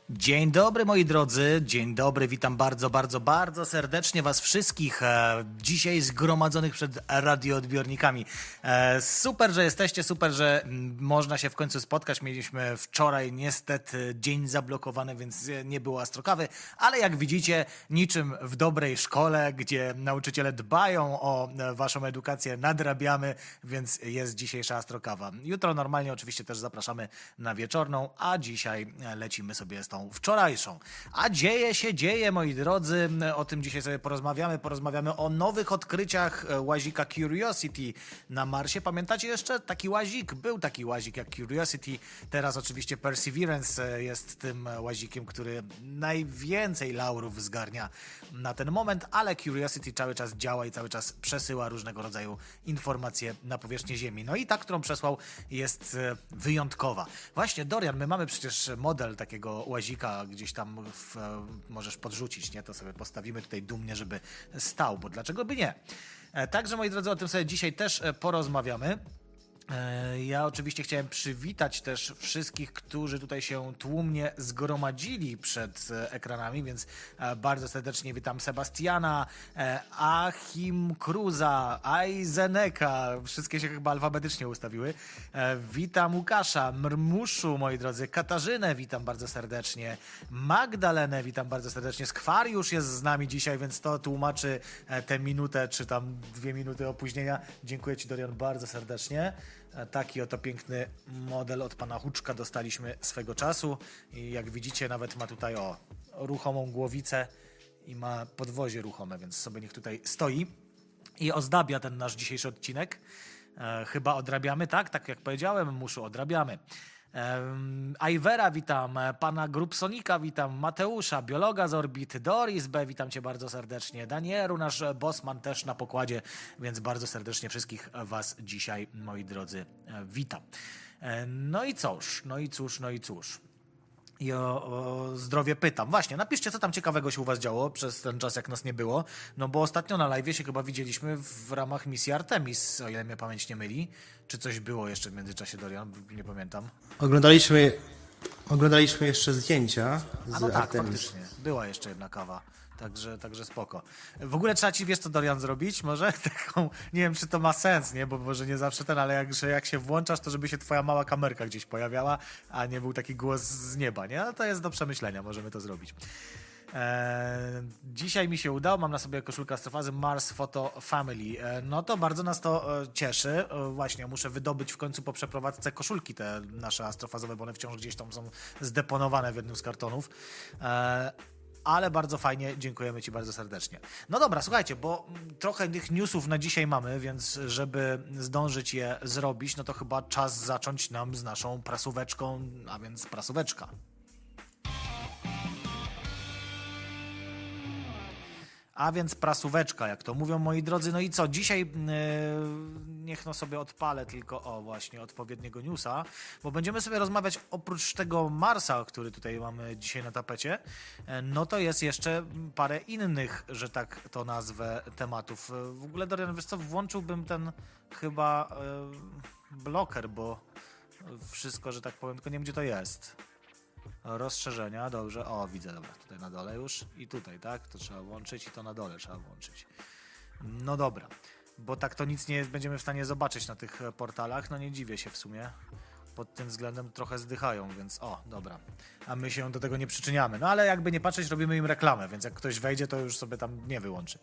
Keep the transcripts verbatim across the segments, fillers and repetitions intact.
Dzień dobry moi drodzy, dzień dobry, witam bardzo, bardzo, bardzo serdecznie was wszystkich e, dzisiaj zgromadzonych przed radioodbiornikami. E, super, że jesteście, super, że m, można się w końcu spotkać. Mieliśmy wczoraj niestety dzień zablokowany, więc nie było astrokawy, ale jak widzicie, niczym w dobrej szkole, gdzie nauczyciele dbają o e, waszą edukację, nadrabiamy, więc jest dzisiejsza astrokawa. Jutro normalnie oczywiście też zapraszamy na wieczorną, a dzisiaj lecimy sobie z tą wczorajszą. A dzieje się, dzieje, moi drodzy. O tym dzisiaj sobie porozmawiamy. Porozmawiamy o nowych odkryciach łazika Curiosity na Marsie. Pamiętacie jeszcze? Taki łazik, był taki łazik jak Curiosity. Teraz oczywiście Perseverance jest tym łazikiem, który najwięcej laurów zgarnia na ten moment, ale Curiosity cały czas działa i cały czas przesyła różnego rodzaju informacje na powierzchnię Ziemi. No i ta, którą przesłał, jest wyjątkowa. Właśnie, Dorian, my mamy przecież model takiego łazika gdzieś tam w, możesz podrzucić, nie? To sobie postawimy tutaj dumnie, żeby stał, bo dlaczego by nie? Także, moi drodzy, o tym sobie dzisiaj też porozmawiamy. Ja oczywiście chciałem przywitać też wszystkich, którzy tutaj się tłumnie zgromadzili przed ekranami, więc bardzo serdecznie witam Sebastiana, Achim Cruza, Aizeneka, wszystkie się chyba alfabetycznie ustawiły. Witam Łukasza, Mrmuszu, moi drodzy, Katarzynę witam bardzo serdecznie, Magdalenę witam bardzo serdecznie, Skwariusz jest z nami dzisiaj, więc to tłumaczy tę minutę, czy tam dwie minuty opóźnienia. Dziękuję Ci, Dorian, bardzo serdecznie. Taki oto piękny model od pana Huczka dostaliśmy swego czasu i jak widzicie nawet ma tutaj o ruchomą głowicę i ma podwozie ruchome, więc sobie niech tutaj stoi i ozdabia ten nasz dzisiejszy odcinek. E, chyba odrabiamy, tak? Tak jak powiedziałem, muszu odrabiamy. Ajwera witam, pana Grupsonika witam, Mateusza, biologa z orbity, Doris B, witam cię bardzo serdecznie, Danieru, nasz bossman też na pokładzie, więc bardzo serdecznie wszystkich was dzisiaj, moi drodzy, witam. No i cóż, no i cóż, no i cóż. I o, o zdrowie pytam. Właśnie, napiszcie, co tam ciekawego się u was działo przez ten czas, jak nas nie było. No bo ostatnio na live'ie się chyba widzieliśmy w ramach misji Artemis, o ile mnie pamięć nie myli. Czy coś było jeszcze w międzyczasie, Dorian? Nie pamiętam. Oglądaliśmy, oglądaliśmy jeszcze zdjęcia z A no tak, Artemis. faktycznie. Była jeszcze jedna kawa. Także, także spoko. W ogóle trzeba ci, wiesz co, Dorian, zrobić? Może taką, nie wiem, czy to ma sens, nie? Bo może nie zawsze ten, ale jak, że jak się włączasz, to żeby się twoja mała kamerka gdzieś pojawiała, a nie był taki głos z nieba, nie? Ale to jest do przemyślenia, możemy to zrobić. Eee, dzisiaj mi się udało, mam na sobie koszulkę astrofazy Mars Photo Family. Eee, no to bardzo nas to e, cieszy. E, właśnie, muszę wydobyć w końcu po przeprowadzce koszulki te nasze astrofazowe, bo one wciąż gdzieś tam są zdeponowane w jednym z kartonów. Eee, Ale bardzo fajnie, dziękujemy ci bardzo serdecznie. No dobra, słuchajcie, bo trochę tych newsów na dzisiaj mamy, więc żeby zdążyć je zrobić, no to chyba czas zacząć nam z naszą prasóweczką, a więc prasóweczka. A więc prasóweczka, jak to mówią moi drodzy. No i co, dzisiaj yy, niech no sobie odpalę tylko, o właśnie, odpowiedniego newsa, bo będziemy sobie rozmawiać oprócz tego Marsa, który tutaj mamy dzisiaj na tapecie, no to jest jeszcze parę innych, że tak to nazwę, tematów. W ogóle, Dorian, wiesz co, włączyłbym ten chyba yy, bloker, bo wszystko, że tak powiem, tylko nie wiem, gdzie to jest. Rozszerzenia, dobrze. O, widzę, dobra, tutaj na dole już i tutaj, tak? To trzeba włączyć i to na dole trzeba włączyć. No dobra, bo tak to nic nie będziemy w stanie zobaczyć na tych portalach, no nie dziwię się w sumie. Pod tym względem trochę zdychają, więc o, dobra. A my się do tego nie przyczyniamy. No ale jakby nie patrzeć, robimy im reklamę, więc jak ktoś wejdzie, to już sobie tam nie wyłączy.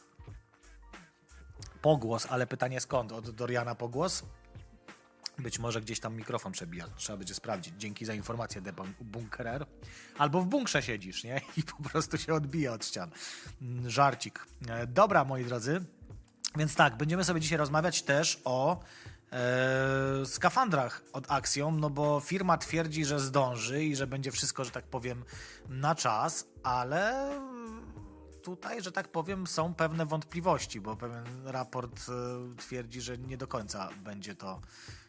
Pogłos, ale pytanie skąd? Od Doriana pogłos? Być może gdzieś tam mikrofon przebija. Trzeba będzie sprawdzić. Dzięki za informację, debunkerer. Albo w bunkrze siedzisz, nie? I po prostu się odbija od ścian. Żarcik. Dobra, moi drodzy. Więc tak, będziemy sobie dzisiaj rozmawiać też o e, skafandrach od Axiom, no bo firma twierdzi, że zdąży i że będzie wszystko, że tak powiem, na czas, ale tutaj, że tak powiem, są pewne wątpliwości, bo pewien raport e, twierdzi, że nie do końca będzie to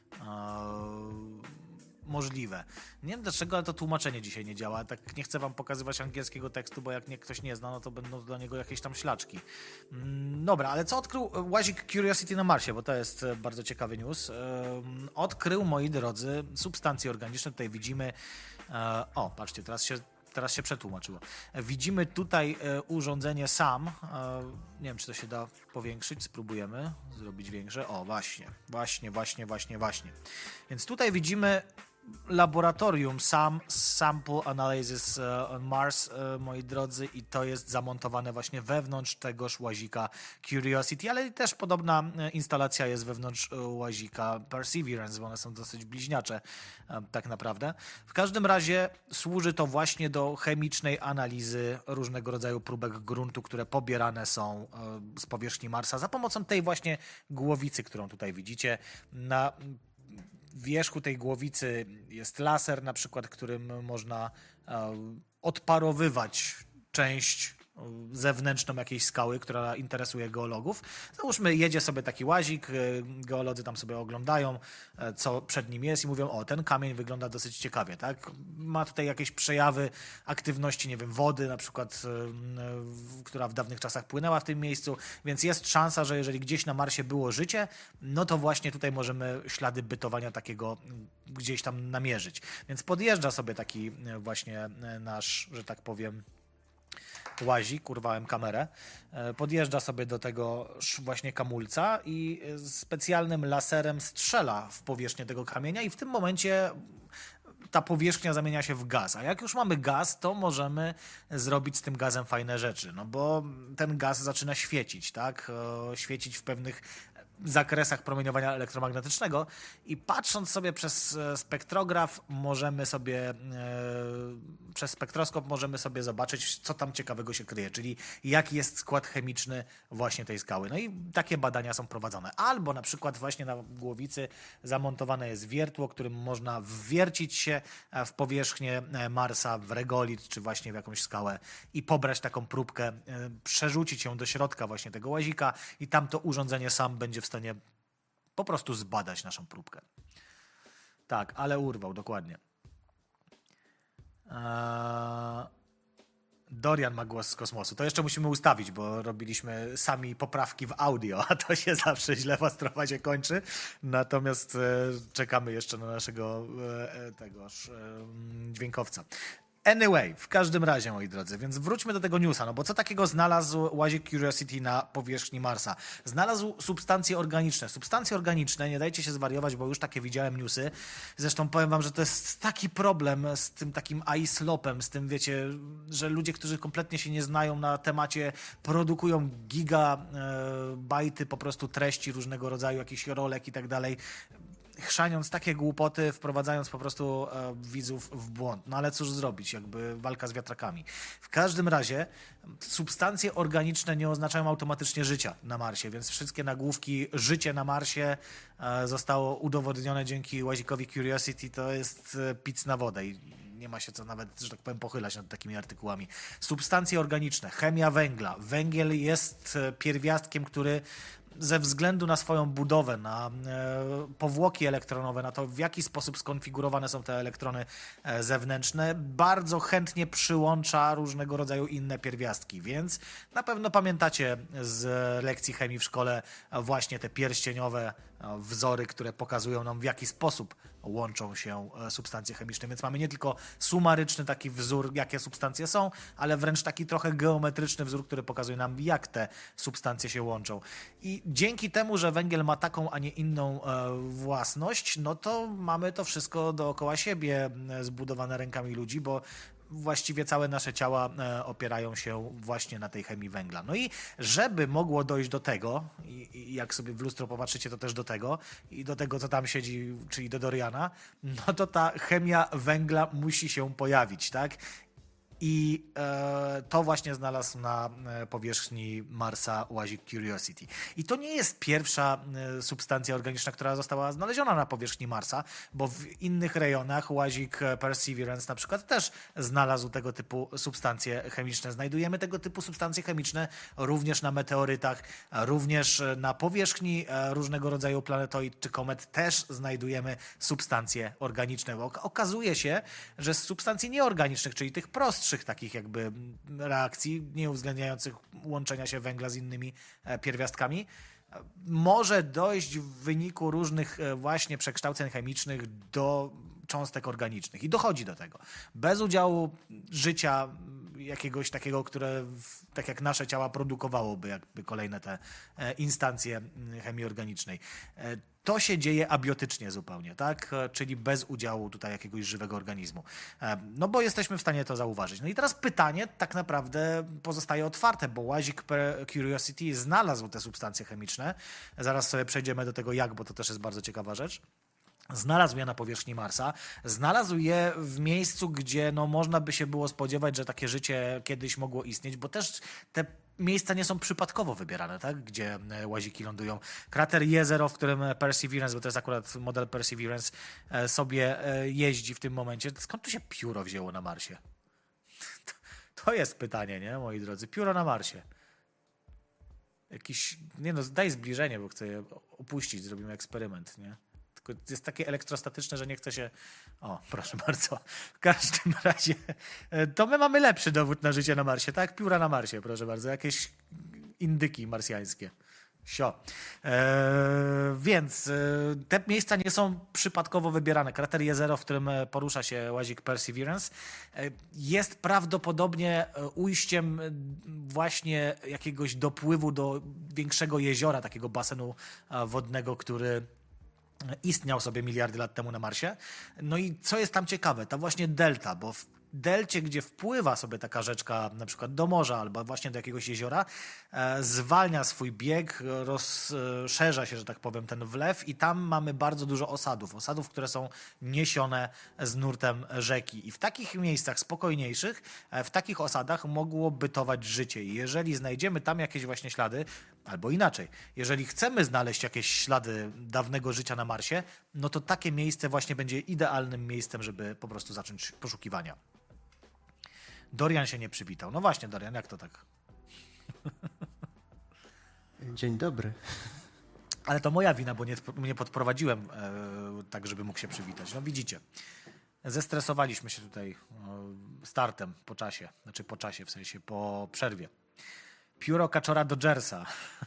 możliwe. Nie wiem dlaczego, ale to tłumaczenie dzisiaj nie działa. Tak nie chcę wam pokazywać angielskiego tekstu, bo jak nie, ktoś nie zna, no to będą dla niego jakieś tam ślaczki. Dobra, ale co odkrył łazik Curiosity na Marsie? Bo to jest bardzo ciekawy news. Odkrył, moi drodzy, substancje organiczne. Tutaj widzimy, o, patrzcie, teraz się teraz się przetłumaczyło. Widzimy tutaj urządzenie SAM. Nie wiem, czy to się da powiększyć. Spróbujemy zrobić większe. O, właśnie, właśnie, właśnie, właśnie, właśnie. Więc tutaj widzimy laboratorium SAM, Sample Analysis on Mars, moi drodzy, i to jest zamontowane właśnie wewnątrz tegoż łazika Curiosity, ale też podobna instalacja jest wewnątrz łazika Perseverance, bo one są dosyć bliźniacze tak naprawdę. W każdym razie służy to właśnie do chemicznej analizy różnego rodzaju próbek gruntu, które pobierane są z powierzchni Marsa za pomocą tej właśnie głowicy, którą tutaj widzicie. Na wierzchu tej głowicy jest laser, na przykład, którym można odparowywać część zewnętrzną jakiejś skały, która interesuje geologów. Załóżmy, jedzie sobie taki łazik, geolodzy tam sobie oglądają, co przed nim jest i mówią, o, ten kamień wygląda dosyć ciekawie, tak? Ma tutaj jakieś przejawy aktywności, nie wiem, wody, na przykład, która w dawnych czasach płynęła w tym miejscu, więc jest szansa, że jeżeli gdzieś na Marsie było życie, no to właśnie tutaj możemy ślady bytowania takiego gdzieś tam namierzyć. Więc podjeżdża sobie taki właśnie nasz, że tak powiem, łazik, urwałem kamerę, podjeżdża sobie do tego właśnie kamulca i specjalnym laserem strzela w powierzchnię tego kamienia i w tym momencie ta powierzchnia zamienia się w gaz. A jak już mamy gaz, to możemy zrobić z tym gazem fajne rzeczy, no bo ten gaz zaczyna świecić, tak? Świecić w pewnych zakresach promieniowania elektromagnetycznego i patrząc sobie przez spektrograf możemy sobie, e, przez spektroskop możemy sobie zobaczyć, co tam ciekawego się kryje, czyli jaki jest skład chemiczny właśnie tej skały. No i takie badania są prowadzone. Albo na przykład właśnie na głowicy zamontowane jest wiertło, którym można wwiercić się w powierzchnię Marsa, w regolit, czy właśnie w jakąś skałę i pobrać taką próbkę, przerzucić ją do środka właśnie tego łazika i tam to urządzenie sam będzie w stanie po prostu zbadać naszą próbkę. Tak, ale urwał, dokładnie. Eee... Dorian ma głos z kosmosu. To jeszcze musimy ustawić, bo robiliśmy sami poprawki w audio, a to się zawsze źle w Astrofazie kończy. Natomiast e, czekamy jeszcze na naszego e, tegoż e, dźwiękowca. Anyway, w każdym razie, moi drodzy, więc wróćmy do tego newsa, no bo co takiego znalazł łazik Curiosity na powierzchni Marsa? Znalazł substancje organiczne. Substancje organiczne, nie dajcie się zwariować, bo już takie widziałem newsy. Zresztą powiem wam, że to jest taki problem z tym takim iSlopem, z tym, wiecie, że ludzie, którzy kompletnie się nie znają na temacie, produkują gigabajty po prostu treści różnego rodzaju, jakichś rolek i tak dalej, chrzaniąc takie głupoty, wprowadzając po prostu e, widzów w błąd. No ale cóż zrobić, jakby walka z wiatrakami. W każdym razie substancje organiczne nie oznaczają automatycznie życia na Marsie, więc wszystkie nagłówki życie na Marsie e, zostało udowodnione dzięki łazikowi Curiosity. To jest e, pic na wodę i nie ma się co nawet, że tak powiem, pochylać nad takimi artykułami. Substancje organiczne, chemia węgla. Węgiel jest pierwiastkiem, który ze względu na swoją budowę, na e, powłoki elektronowe, na to, w jaki sposób skonfigurowane są te elektrony e, zewnętrzne, bardzo chętnie przyłącza różnego rodzaju inne pierwiastki, więc na pewno pamiętacie z lekcji chemii w szkole właśnie te pierścieniowe e, wzory, które pokazują nam, w jaki sposób łączą się substancje chemiczne, więc mamy nie tylko sumaryczny taki wzór, jakie substancje są, ale wręcz taki trochę geometryczny wzór, który pokazuje nam, jak te substancje się łączą. I dzięki temu, że węgiel ma taką, a nie inną e, własność, no to mamy to wszystko dookoła siebie zbudowane rękami ludzi, bo właściwie całe nasze ciała e, opierają się właśnie na tej chemii węgla. No i żeby mogło dojść do tego, i, i jak sobie w lustro popatrzycie, to też do tego, i do tego, co tam siedzi, czyli do Doriana, no to ta chemia węgla musi się pojawić, tak? I e, to właśnie znalazł na powierzchni Marsa łazik Curiosity. I to nie jest pierwsza e, substancja organiczna, która została znaleziona na powierzchni Marsa, bo w innych rejonach łazik Perseverance na przykład też znalazł tego typu substancje chemiczne. Znajdujemy tego typu substancje chemiczne również na meteorytach, również na powierzchni e, różnego rodzaju planetoid czy komet też znajdujemy substancje organiczne. Bo okazuje się, że z substancji nieorganicznych, czyli tych prostszych, takich jakby reakcji, nie uwzględniających łączenia się węgla z innymi pierwiastkami, może dojść w wyniku różnych właśnie przekształceń chemicznych do cząstek organicznych. I dochodzi do tego. Bez udziału życia jakiegoś takiego, które w, tak jak nasze ciała produkowałoby jakby kolejne te e, instancje chemii organicznej. E, to się dzieje abiotycznie zupełnie, tak? E, czyli bez udziału tutaj jakiegoś żywego organizmu. E, no bo jesteśmy w stanie to zauważyć. No i teraz pytanie tak naprawdę pozostaje otwarte, bo łazik Curiosity znalazł te substancje chemiczne. Zaraz sobie przejdziemy do tego jak, bo to też jest bardzo ciekawa rzecz. Znalazł je na powierzchni Marsa, znalazł je w miejscu, gdzie no, można by się było spodziewać, że takie życie kiedyś mogło istnieć, bo też te miejsca nie są przypadkowo wybierane, tak? Gdzie łaziki lądują. Krater Jezero, w którym Perseverance, bo to jest akurat model Perseverance, sobie jeździ w tym momencie. Skąd tu się pióro wzięło na Marsie? To jest pytanie, nie, moi drodzy? Pióro na Marsie. Jakiś, nie no, daj zbliżenie, bo chcę je opuścić, zrobimy eksperyment, nie? Tylko jest takie elektrostatyczne, że nie chce się... O, proszę bardzo. W każdym razie to my mamy lepszy dowód na życie na Marsie, tak? Pióra na Marsie, proszę bardzo. Jakieś indyki marsjańskie. Sio. Eee, więc e, te miejsca nie są przypadkowo wybierane. Krater Jezero, w którym porusza się łazik Perseverance, e, jest prawdopodobnie ujściem właśnie jakiegoś dopływu do większego jeziora, takiego basenu wodnego, który istniał sobie miliardy lat temu na Marsie. No i co jest tam ciekawe, ta właśnie delta, bo w delcie, gdzie wpływa sobie taka rzeczka na przykład do morza albo właśnie do jakiegoś jeziora, e, zwalnia swój bieg, rozszerza się, że tak powiem, ten wlew i tam mamy bardzo dużo osadów. Osadów, które są niesione z nurtem rzeki. I w takich miejscach spokojniejszych, e, w takich osadach mogło bytować życie. I jeżeli znajdziemy tam jakieś właśnie ślady, albo inaczej, jeżeli chcemy znaleźć jakieś ślady dawnego życia na Marsie, no to takie miejsce właśnie będzie idealnym miejscem, żeby po prostu zacząć poszukiwania. Dorian się nie przywitał. No właśnie, Dorian, jak to tak? Dzień dobry. Ale to moja wina, bo nie, nie podprowadziłem e, tak, żeby mógł się przywitać. No widzicie, zestresowaliśmy się tutaj e, startem po czasie, znaczy po czasie, w sensie po przerwie. Pióro kaczora Dodgersa.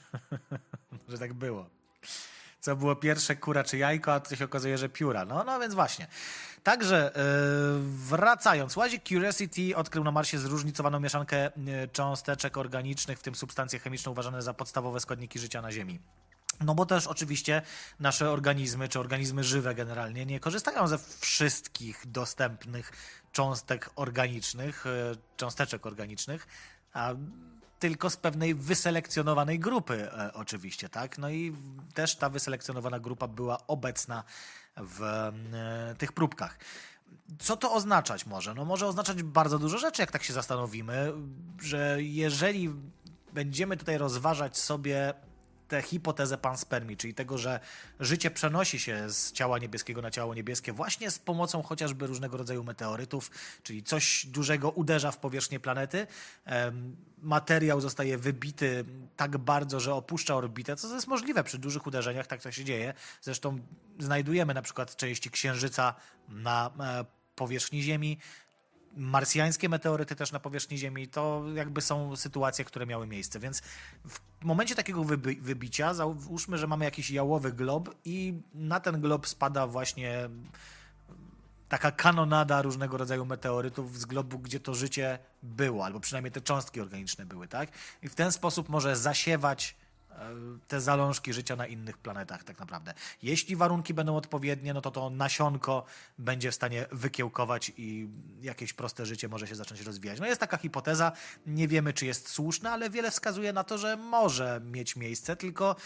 Że tak było. Co było pierwsze, kura czy jajko, a to się okazuje, że pióra. No, no więc właśnie. Także yy, wracając, łazik Curiosity odkrył na Marsie zróżnicowaną mieszankę cząsteczek organicznych, w tym substancje chemiczne uważane za podstawowe składniki życia na Ziemi. No bo też oczywiście nasze organizmy, czy organizmy żywe generalnie, nie korzystają ze wszystkich dostępnych cząstek organicznych, cząsteczek organicznych, a tylko z pewnej wyselekcjonowanej grupy e, oczywiście, tak? No i też ta wyselekcjonowana grupa była obecna w e, tych próbkach. Co to oznaczać może? No może oznaczać bardzo dużo rzeczy, jak tak się zastanowimy, że jeżeli będziemy tutaj rozważać sobie tę hipotezę panspermii, czyli tego, że życie przenosi się z ciała niebieskiego na ciało niebieskie właśnie z pomocą chociażby różnego rodzaju meteorytów, czyli coś dużego uderza w powierzchnię planety, materiał zostaje wybity tak bardzo, że opuszcza orbitę, co jest możliwe przy dużych uderzeniach, tak to się dzieje. Zresztą znajdujemy na przykład części Księżyca na powierzchni Ziemi, marsjańskie meteoryty też na powierzchni Ziemi, to jakby są sytuacje, które miały miejsce, więc w momencie takiego wybi- wybicia załóżmy, że mamy jakiś jałowy glob i na ten glob spada właśnie taka kanonada różnego rodzaju meteorytów z globu, gdzie to życie było, albo przynajmniej te cząstki organiczne były, tak? I w ten sposób może zasiewać te zalążki życia na innych planetach tak naprawdę. Jeśli warunki będą odpowiednie, no to to nasionko będzie w stanie wykiełkować i jakieś proste życie może się zacząć rozwijać. No jest taka hipoteza, nie wiemy czy jest słuszna, ale wiele wskazuje na to, że może mieć miejsce, tylko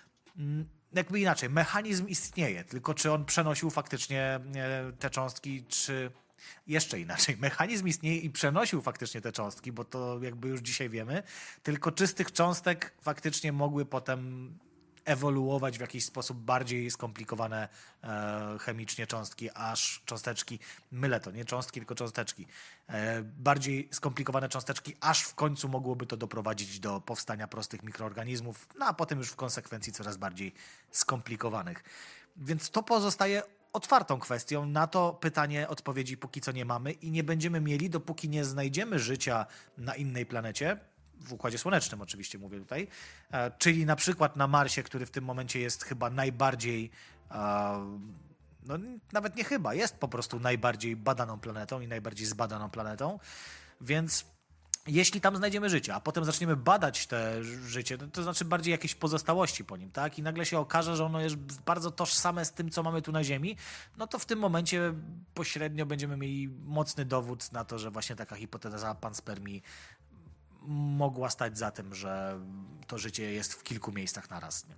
jakby inaczej, mechanizm istnieje, tylko czy on przenosił faktycznie te cząstki, czy jeszcze inaczej, mechanizm istnieje i przenosił faktycznie te cząstki, bo to jakby już dzisiaj wiemy, tylko czy z tych cząstek faktycznie mogły potem ewoluować w jakiś sposób bardziej skomplikowane e, chemicznie cząstki, aż cząsteczki, mylę to, nie cząstki, tylko cząsteczki, e, bardziej skomplikowane cząsteczki, aż w końcu mogłoby to doprowadzić do powstania prostych mikroorganizmów, no a potem już w konsekwencji coraz bardziej skomplikowanych. Więc to pozostaje otwartą kwestią. Na to pytanie odpowiedzi póki co nie mamy i nie będziemy mieli, dopóki nie znajdziemy życia na innej planecie, w Układzie Słonecznym oczywiście mówię tutaj, czyli na przykład na Marsie, który w tym momencie jest chyba najbardziej no nawet nie chyba, jest po prostu najbardziej badaną planetą i najbardziej zbadaną planetą, więc jeśli tam znajdziemy życie, a potem zaczniemy badać te życie, to znaczy bardziej jakieś pozostałości po nim, tak? I nagle się okaże, że ono jest bardzo tożsame z tym, co mamy tu na Ziemi, no to w tym momencie pośrednio będziemy mieli mocny dowód na to, że właśnie taka hipoteza panspermii mogła stać za tym, że to życie jest w kilku miejscach naraz. Nie?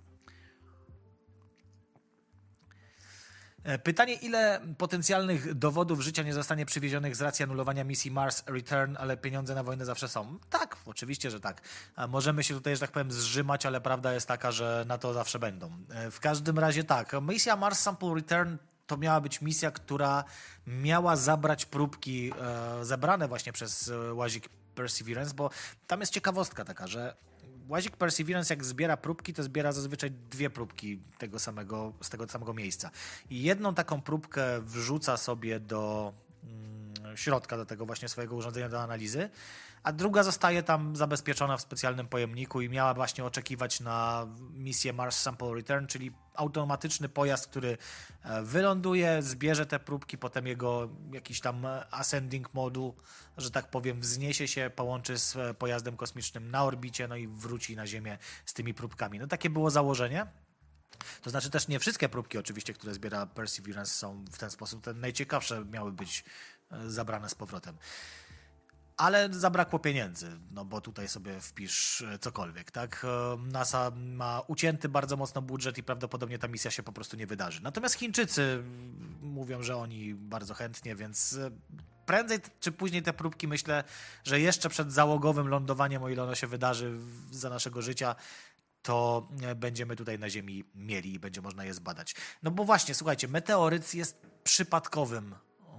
Pytanie, ile potencjalnych dowodów życia nie zostanie przywiezionych z racji anulowania misji Mars Return, ale pieniądze na wojnę zawsze są? Tak, oczywiście, że tak. Możemy się tutaj, że tak powiem, zrzymać, ale prawda jest taka, że na to zawsze będą. W każdym razie tak, misja Mars Sample Return to miała być misja, która miała zabrać próbki e, zebrane właśnie przez łazik Perseverance, bo tam jest ciekawostka taka, że łazik Perseverance jak zbiera próbki, to zbiera zazwyczaj dwie próbki tego samego, z tego samego miejsca. I jedną taką próbkę wrzuca sobie do mm, środka, do tego właśnie swojego urządzenia do analizy, a druga zostaje tam zabezpieczona w specjalnym pojemniku i miała właśnie oczekiwać na misję Mars Sample Return, czyli automatyczny pojazd, który wyląduje, zbierze te próbki, potem jego jakiś tam ascending moduł, że tak powiem, wzniesie się, połączy z pojazdem kosmicznym na orbicie, no i wróci na Ziemię z tymi próbkami. No takie było założenie. To znaczy też nie wszystkie próbki oczywiście, które zbiera Perseverance są w ten sposób. Te najciekawsze miały być zabrane z powrotem. Ale zabrakło pieniędzy, no bo tutaj sobie wpisz cokolwiek, tak? NASA ma ucięty bardzo mocno budżet i prawdopodobnie ta misja się po prostu nie wydarzy. Natomiast Chińczycy mówią, że oni bardzo chętnie, więc prędzej czy później te próbki, myślę, że jeszcze przed załogowym lądowaniem, o ile ono się wydarzy za naszego życia, to będziemy tutaj na Ziemi mieli i będzie można je zbadać. No bo właśnie, słuchajcie, meteoryt jest przypadkowym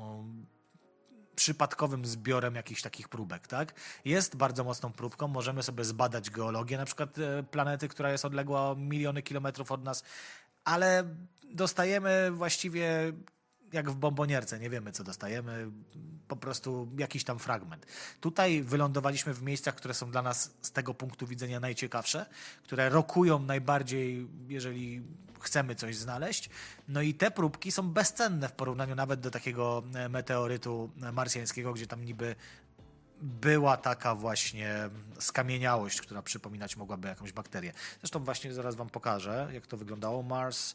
przypadkowym zbiorem jakichś takich próbek, tak? Jest bardzo mocną próbką, możemy sobie zbadać geologię, na przykład planety, która jest odległa miliony kilometrów od nas, ale dostajemy właściwie jak w bombonierce, nie wiemy co dostajemy, po prostu jakiś tam fragment. Tutaj wylądowaliśmy w miejscach, które są dla nas z tego punktu widzenia najciekawsze, które rokują najbardziej, jeżeli chcemy coś znaleźć. No i te próbki są bezcenne w porównaniu nawet do takiego meteorytu marsjańskiego, gdzie tam niby była taka właśnie skamieniałość, która przypominać mogłaby jakąś bakterię. Zresztą właśnie zaraz wam pokażę, jak to wyglądało. Mars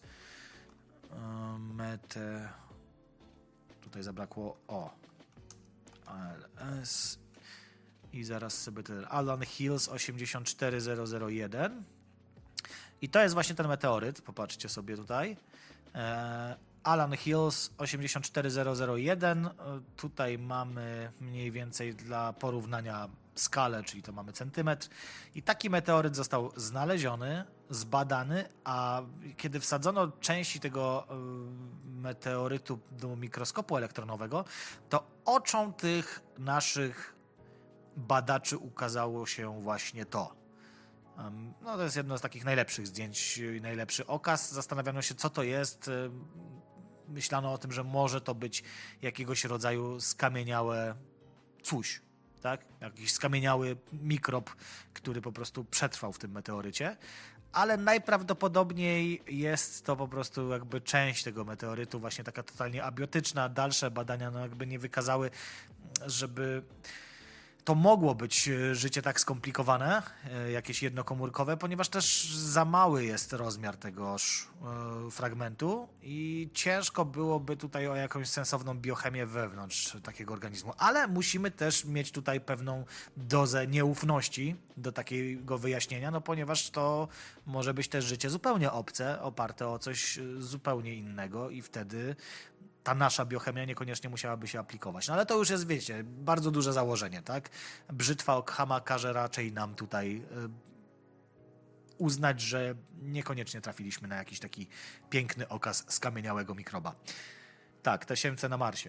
Mete... Tutaj zabrakło O. A L S i zaraz sobie ten Alan Hills osiemdziesiąt cztery zero zero jeden. I to jest właśnie ten meteoryt, popatrzcie sobie tutaj. E, Alan Hills osiemdziesiąt cztery zero zero jeden. E, tutaj mamy mniej więcej dla porównania skalę, czyli to mamy centymetr. I taki meteoryt został znaleziony, zbadany, a kiedy wsadzono części tego y, meteorytu do mikroskopu elektronowego, to oczom tych naszych badaczy ukazało się właśnie to. Um, no to jest jedno z takich najlepszych zdjęć, najlepszy okaz. Zastanawiano się, co to jest. Myślano o tym, że może to być jakiegoś rodzaju skamieniałe coś. Tak? Jakiś skamieniały mikrob, który po prostu przetrwał w tym meteorycie, ale najprawdopodobniej jest to po prostu jakby część tego meteorytu, właśnie taka totalnie abiotyczna. Dalsze badania no jakby nie wykazały, żeby to mogło być życie tak skomplikowane, jakieś jednokomórkowe, ponieważ też za mały jest rozmiar tegoż fragmentu i ciężko byłoby tutaj o jakąś sensowną biochemię wewnątrz takiego organizmu. Ale musimy też mieć tutaj pewną dozę nieufności do takiego wyjaśnienia, no ponieważ to może być też życie zupełnie obce, oparte o coś zupełnie innego i wtedy ta nasza biochemia niekoniecznie musiałaby się aplikować. No ale to już jest, wiecie, bardzo duże założenie, tak? Brzytwa Ockhama każe raczej nam tutaj y, uznać, że niekoniecznie trafiliśmy na jakiś taki piękny okaz skamieniałego mikroba. Tak, tasiemce na Marsie.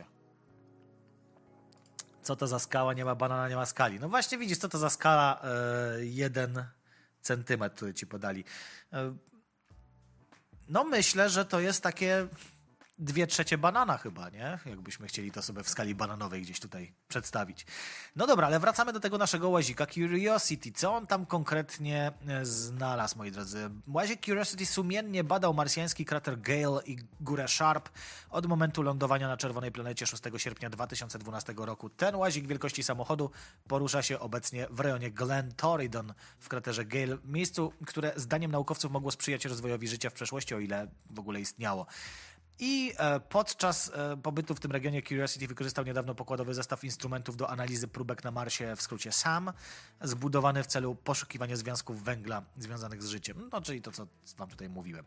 Co to za skała? Nie ma banana, nie ma skali. No właśnie widzisz, co to za skala? Y, jeden centymetr, który ci podali. Y, no myślę, że to jest takie... dwie trzecie banana chyba, nie? Jakbyśmy chcieli to sobie w skali bananowej gdzieś tutaj przedstawić. No dobra, ale wracamy do tego naszego łazika Curiosity. Co on tam konkretnie znalazł, moi drodzy? Łazik Curiosity sumiennie badał marsjański krater Gale i górę Sharp od momentu lądowania na czerwonej planecie szóstego sierpnia dwa tysiące dwunastego roku. Ten łazik wielkości samochodu porusza się obecnie w rejonie Glen Torridon w kraterze Gale, miejscu, które zdaniem naukowców mogło sprzyjać rozwojowi życia w przeszłości, o ile w ogóle istniało. I e, podczas e, pobytu w tym regionie Curiosity wykorzystał niedawno pokładowy zestaw instrumentów do analizy próbek na Marsie, w skrócie SAM, zbudowany w celu poszukiwania związków węgla związanych z życiem. No, czyli to, co wam tutaj mówiłem.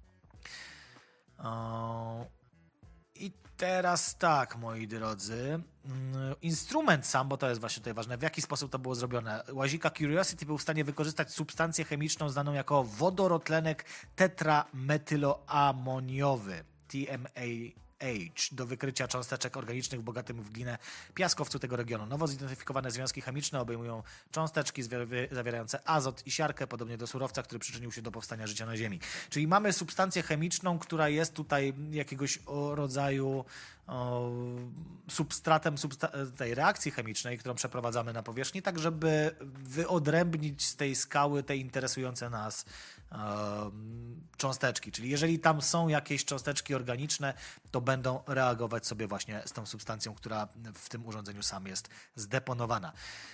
O... I teraz tak, moi drodzy, instrument SAM, bo to jest właśnie tutaj ważne, w jaki sposób to było zrobione. Łazika Curiosity był w stanie wykorzystać substancję chemiczną znaną jako wodorotlenek tetrametyloamoniowy, T M A H, do wykrycia cząsteczek organicznych bogatych w glinę piaskowcu tego regionu. Nowo zidentyfikowane związki chemiczne obejmują cząsteczki zawierające azot i siarkę, podobnie do surowca, który przyczynił się do powstania życia na Ziemi. Czyli mamy substancję chemiczną, która jest tutaj jakiegoś rodzaju o, substratem substa- tej reakcji chemicznej, którą przeprowadzamy na powierzchni, tak żeby wyodrębnić z tej skały te interesujące nas cząsteczki. Czyli jeżeli tam są jakieś cząsteczki organiczne, to będą reagować sobie właśnie z tą substancją, która w tym urządzeniu SAM jest zdeponowana.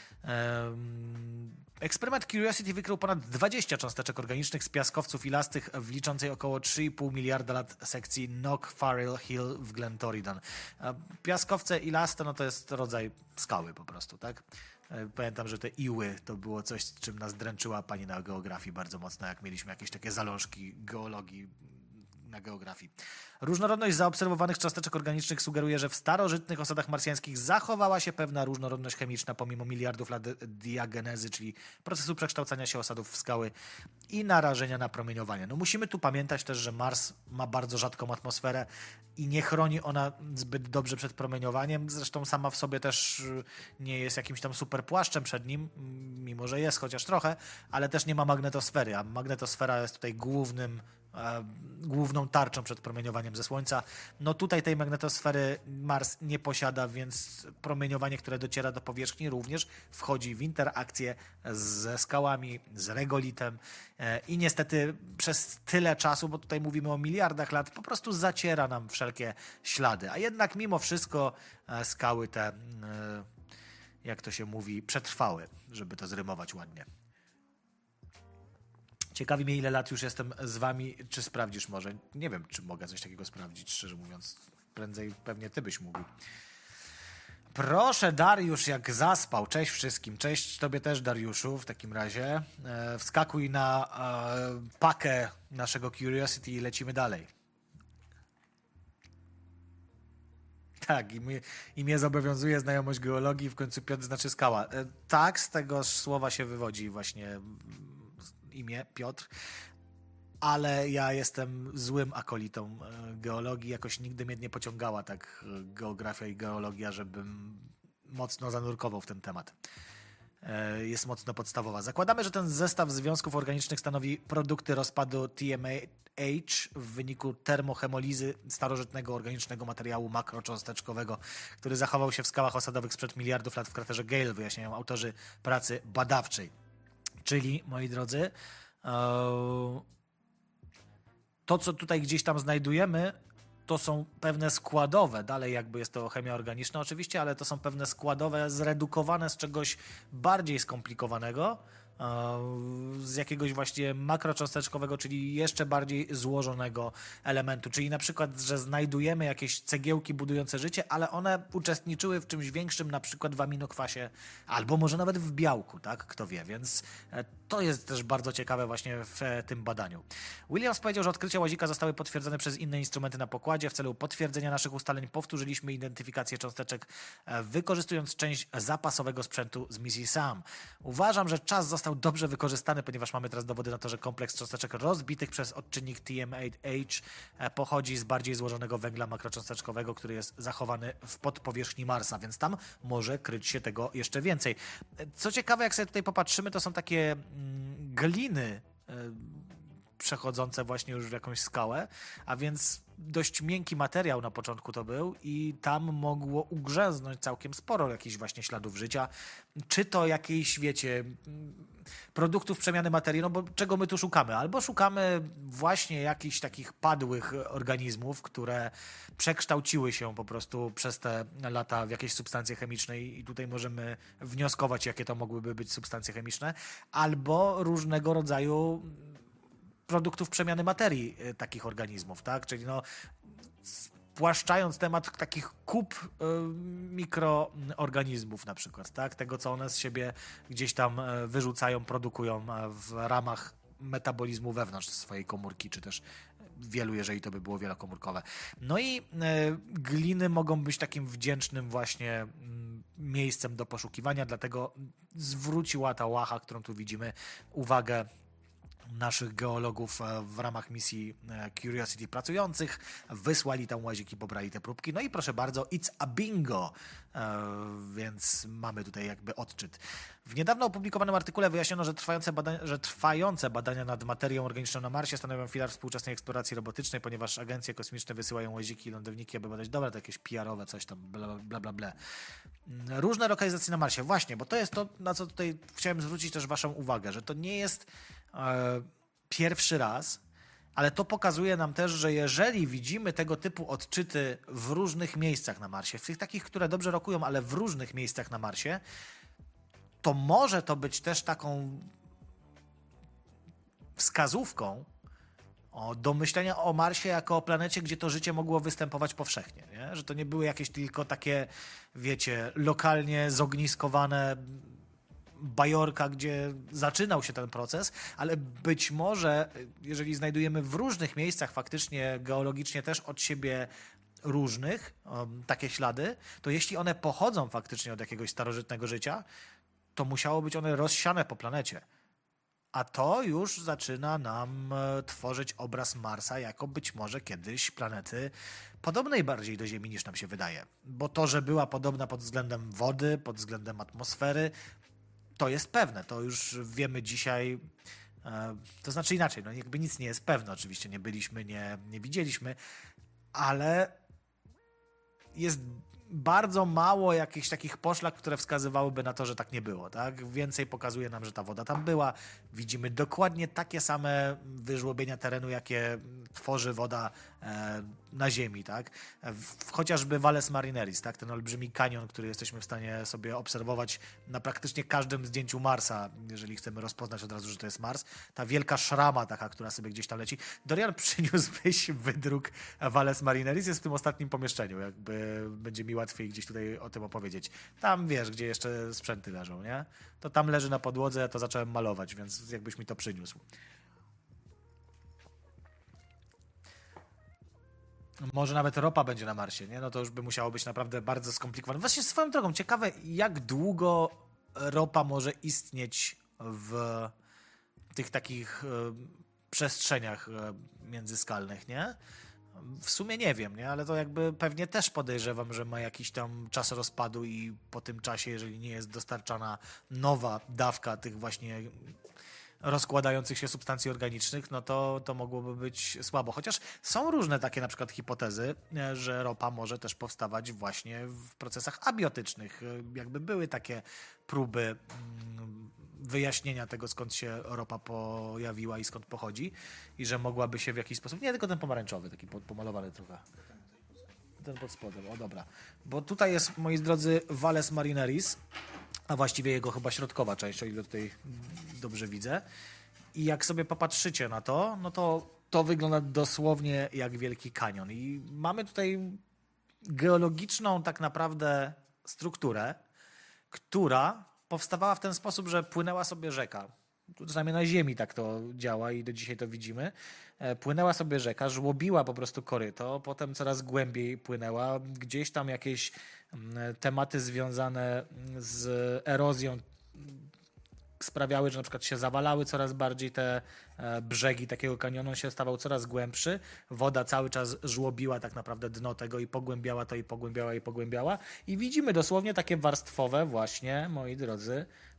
Eksperyment Curiosity wykrył ponad dwadzieścia cząsteczek organicznych z piaskowców ilastych w liczącej około trzy i pół miliarda lat sekcji Knockfarrell Hill w Glen Torridon. Piaskowce ilaste no to jest rodzaj skały po prostu, tak? Pamiętam, że te iły to było coś, z czym nas dręczyła pani na geografii bardzo mocno, jak mieliśmy jakieś takie zalążki geologii na geografii. Różnorodność zaobserwowanych cząsteczek organicznych sugeruje, że w starożytnych osadach marsjańskich zachowała się pewna różnorodność chemiczna pomimo miliardów lat diagenezy, czyli procesu przekształcania się osadów w skały i narażenia na promieniowanie. No musimy tu pamiętać też, że Mars ma bardzo rzadką atmosferę i nie chroni ona zbyt dobrze przed promieniowaniem. Zresztą sama w sobie też nie jest jakimś tam super płaszczem przed nim, mimo że jest chociaż trochę, ale też nie ma magnetosfery, a magnetosfera jest tutaj głównym główną tarczą przed promieniowaniem ze Słońca. No tutaj tej magnetosfery Mars nie posiada, więc promieniowanie, które dociera do powierzchni, również wchodzi w interakcję ze skałami, z regolitem i niestety przez tyle czasu, bo tutaj mówimy o miliardach lat, po prostu zaciera nam wszelkie ślady. A jednak mimo wszystko skały te, jak to się mówi, przetrwały, żeby to zrymować ładnie. Ciekawi mnie, ile lat już jestem z wami. Czy sprawdzisz może? Nie wiem, czy mogę coś takiego sprawdzić, szczerze mówiąc. Prędzej pewnie ty byś mógł. Proszę, Dariusz, jak zaspał. Cześć wszystkim. Cześć tobie też, Dariuszu, w takim razie. E, wskakuj na e, pakę naszego Curiosity i lecimy dalej. Tak, i mnie, i mnie zobowiązuje znajomość geologii, w końcu Piotr znaczy skała. E, tak, z tego słowa się wywodzi właśnie imię Piotr, ale ja jestem złym akolitą geologii, jakoś nigdy mnie nie pociągała tak geografia i geologia, żebym mocno zanurkował w ten temat. Jest mocno podstawowa. Zakładamy, że ten zestaw związków organicznych stanowi produkty rozpadu T M A H w wyniku termohemolizy starożytnego organicznego materiału makrocząsteczkowego, który zachował się w skałach osadowych sprzed miliardów lat w kraterze Gale, wyjaśniają autorzy pracy badawczej. Czyli, moi drodzy, to, co tutaj gdzieś tam znajdujemy, to są pewne składowe, dalej jakby jest to chemia organiczna oczywiście, ale to są pewne składowe zredukowane z czegoś bardziej skomplikowanego, z jakiegoś właśnie makrocząsteczkowego, czyli jeszcze bardziej złożonego elementu. Czyli na przykład, że znajdujemy jakieś cegiełki budujące życie, ale one uczestniczyły w czymś większym, na przykład w aminokwasie, albo może nawet w białku, tak? Kto wie, więc to jest też bardzo ciekawe właśnie w tym badaniu. Williams powiedział, że odkrycia łazika zostały potwierdzone przez inne instrumenty na pokładzie. W celu potwierdzenia naszych ustaleń powtórzyliśmy identyfikację cząsteczek, wykorzystując część zapasowego sprzętu z misji SAM. Uważam, że czas został dobrze wykorzystany, ponieważ mamy teraz dowody na to, że kompleks cząsteczek rozbitych przez odczynnik T M A H pochodzi z bardziej złożonego węgla makrocząsteczkowego, który jest zachowany w podpowierzchni Marsa, więc tam może kryć się tego jeszcze więcej. Co ciekawe, jak sobie tutaj popatrzymy, to są takie gliny przechodzące właśnie już w jakąś skałę, a więc dość miękki materiał na początku to był i tam mogło ugrzęznąć całkiem sporo jakichś właśnie śladów życia, czy to jakiejś, wiecie, produktów przemiany materii, no bo czego my tu szukamy? Albo szukamy właśnie jakichś takich padłych organizmów, które przekształciły się po prostu przez te lata w jakieś substancje chemiczne i tutaj możemy wnioskować, jakie to mogłyby być substancje chemiczne, albo różnego rodzaju produktów przemiany materii takich organizmów, tak? Czyli no spłaszczając temat takich kup y, mikroorganizmów na przykład, tak? Tego, co one z siebie gdzieś tam wyrzucają, produkują w ramach metabolizmu wewnątrz swojej komórki, czy też wielu, jeżeli to by było wielokomórkowe. No i y, gliny mogą być takim wdzięcznym właśnie y, miejscem do poszukiwania, dlatego zwróciła ta łacha, którą tu widzimy, uwagę naszych geologów w ramach misji Curiosity pracujących, wysłali tam łazik i pobrali te próbki. No i proszę bardzo, it's a bingo, więc mamy tutaj jakby odczyt. W niedawno opublikowanym artykule wyjaśniono, że trwające badania, że trwające badania nad materią organiczną na Marsie stanowią filar współczesnej eksploracji robotycznej, ponieważ agencje kosmiczne wysyłają łaziki i lądowniki, aby badać, dobra, to jakieś P R-owe coś tam, bla, bla, bla, bla. Różne lokalizacje na Marsie. Właśnie, bo to jest to, na co tutaj chciałem zwrócić też waszą uwagę, że to nie jest e, pierwszy raz, ale to pokazuje nam też, że jeżeli widzimy tego typu odczyty w różnych miejscach na Marsie, w tych takich, które dobrze rokują, ale w różnych miejscach na Marsie, to może to być też taką wskazówką o, do myślenia o Marsie jako o planecie, gdzie to życie mogło występować powszechnie. Nie? Że to nie były jakieś tylko takie, wiecie, lokalnie zogniskowane bajorka, gdzie zaczynał się ten proces, ale być może, jeżeli znajdujemy w różnych miejscach faktycznie geologicznie też od siebie różnych um, takie ślady, to jeśli one pochodzą faktycznie od jakiegoś starożytnego życia, to musiało być one rozsiane po planecie. A to już zaczyna nam e, tworzyć obraz Marsa jako być może kiedyś planety podobnej bardziej do Ziemi niż nam się wydaje. Bo to, że była podobna pod względem wody, pod względem atmosfery, to jest pewne. To już wiemy dzisiaj. E, to znaczy inaczej, no jakby nic nie jest pewne. Oczywiście nie byliśmy, nie, nie widzieliśmy, ale jest bardzo mało jakichś takich poszlak, które wskazywałyby na to, że tak nie było. Tak? Więcej pokazuje nam, że ta woda tam była. Widzimy dokładnie takie same wyżłobienia terenu, jakie tworzy woda e, na Ziemi. Tak? W, chociażby Valles Marineris, tak? Ten olbrzymi kanion, który jesteśmy w stanie sobie obserwować na praktycznie każdym zdjęciu Marsa, jeżeli chcemy rozpoznać od razu, że to jest Mars. Ta wielka szrama taka, która sobie gdzieś tam leci. Dorian, przyniósłbyś wydruk Valles Marineris? Jest w tym ostatnim pomieszczeniu. Jakby będzie mi łatwiej gdzieś tutaj o tym opowiedzieć. Tam, wiesz, gdzie jeszcze sprzęty leżą, nie? To tam leży na podłodze, ja to zacząłem malować, więc jakbyś mi to przyniósł. Może nawet ropa będzie na Marsie, nie? No to już by musiało być naprawdę bardzo skomplikowane. Właśnie swoją drogą, ciekawe, jak długo ropa może istnieć w tych takich e, przestrzeniach e, międzyskalnych, nie? W sumie nie wiem, nie? Ale to jakby pewnie też podejrzewam, że ma jakiś tam czas rozpadu i po tym czasie, jeżeli nie jest dostarczana nowa dawka tych właśnie rozkładających się substancji organicznych, no to, to mogłoby być słabo. Chociaż są różne takie na przykład hipotezy, że ropa może też powstawać właśnie w procesach abiotycznych. Jakby były takie próby wyjaśnienia tego, skąd się ropa pojawiła i skąd pochodzi i że mogłaby się w jakiś sposób, nie tylko ten pomarańczowy, taki pomalowany trochę. Ten pod spodem, o dobra. Bo tutaj jest, moi drodzy, Valles Marineris, a właściwie jego chyba środkowa część, o ile tutaj dobrze widzę. I jak sobie popatrzycie na to, no to to wygląda dosłownie jak Wielki Kanion. I mamy tutaj geologiczną tak naprawdę strukturę, która powstawała w ten sposób, że płynęła sobie rzeka. Przynajmniej na Ziemi tak to działa i do dzisiaj to widzimy. Płynęła sobie rzeka, żłobiła po prostu koryto, potem coraz głębiej płynęła. Gdzieś tam jakieś tematy związane z erozją sprawiały, że na przykład się zawalały coraz bardziej te brzegi takiego kanionu, się stawał coraz głębszy. Woda cały czas żłobiła tak naprawdę dno tego i pogłębiała to i pogłębiała i pogłębiała. I widzimy dosłownie takie warstwowe właśnie, moi drodzy,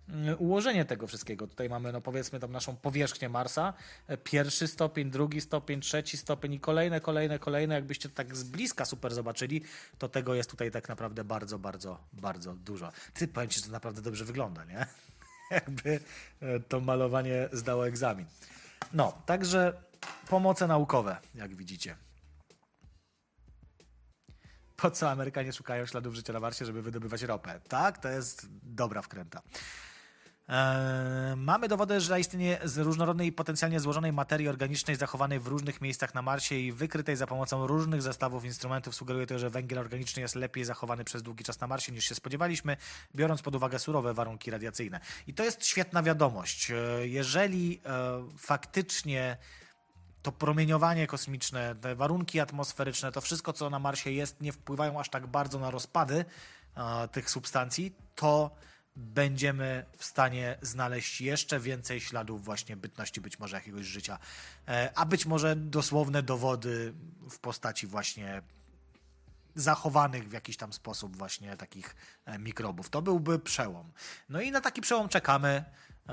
ułożenie tego wszystkiego. Tutaj mamy, no powiedzmy, tam naszą powierzchnię Marsa. Pierwszy stopień, drugi stopień, trzeci stopień i kolejne, kolejne, kolejne. Jakbyście to tak z bliska super zobaczyli, to tego jest tutaj tak naprawdę bardzo, bardzo, bardzo dużo. Ty, powiem ci, że to naprawdę dobrze wygląda, nie? Jakby to malowanie zdało egzamin. No, także pomoce naukowe, jak widzicie. Po co Amerykanie szukają śladów życia na Marsie, żeby wydobywać ropę? Tak, to jest dobra wkręta. Eee, mamy dowody, że istnieje z różnorodnej i potencjalnie złożonej materii organicznej zachowanej w różnych miejscach na Marsie i wykrytej za pomocą różnych zestawów instrumentów. Sugeruje to, że węgiel organiczny jest lepiej zachowany przez długi czas na Marsie niż się spodziewaliśmy, biorąc pod uwagę surowe warunki radiacyjne. I to jest świetna wiadomość. Eee, jeżeli e, faktycznie to promieniowanie kosmiczne, te warunki atmosferyczne, to wszystko, co na Marsie jest, nie wpływają aż tak bardzo na rozpady e, tych substancji, to będziemy w stanie znaleźć jeszcze więcej śladów właśnie bytności, być może jakiegoś życia, e, a być może dosłowne dowody w postaci właśnie zachowanych w jakiś tam sposób właśnie takich e, mikrobów. To byłby przełom. No i na taki przełom czekamy.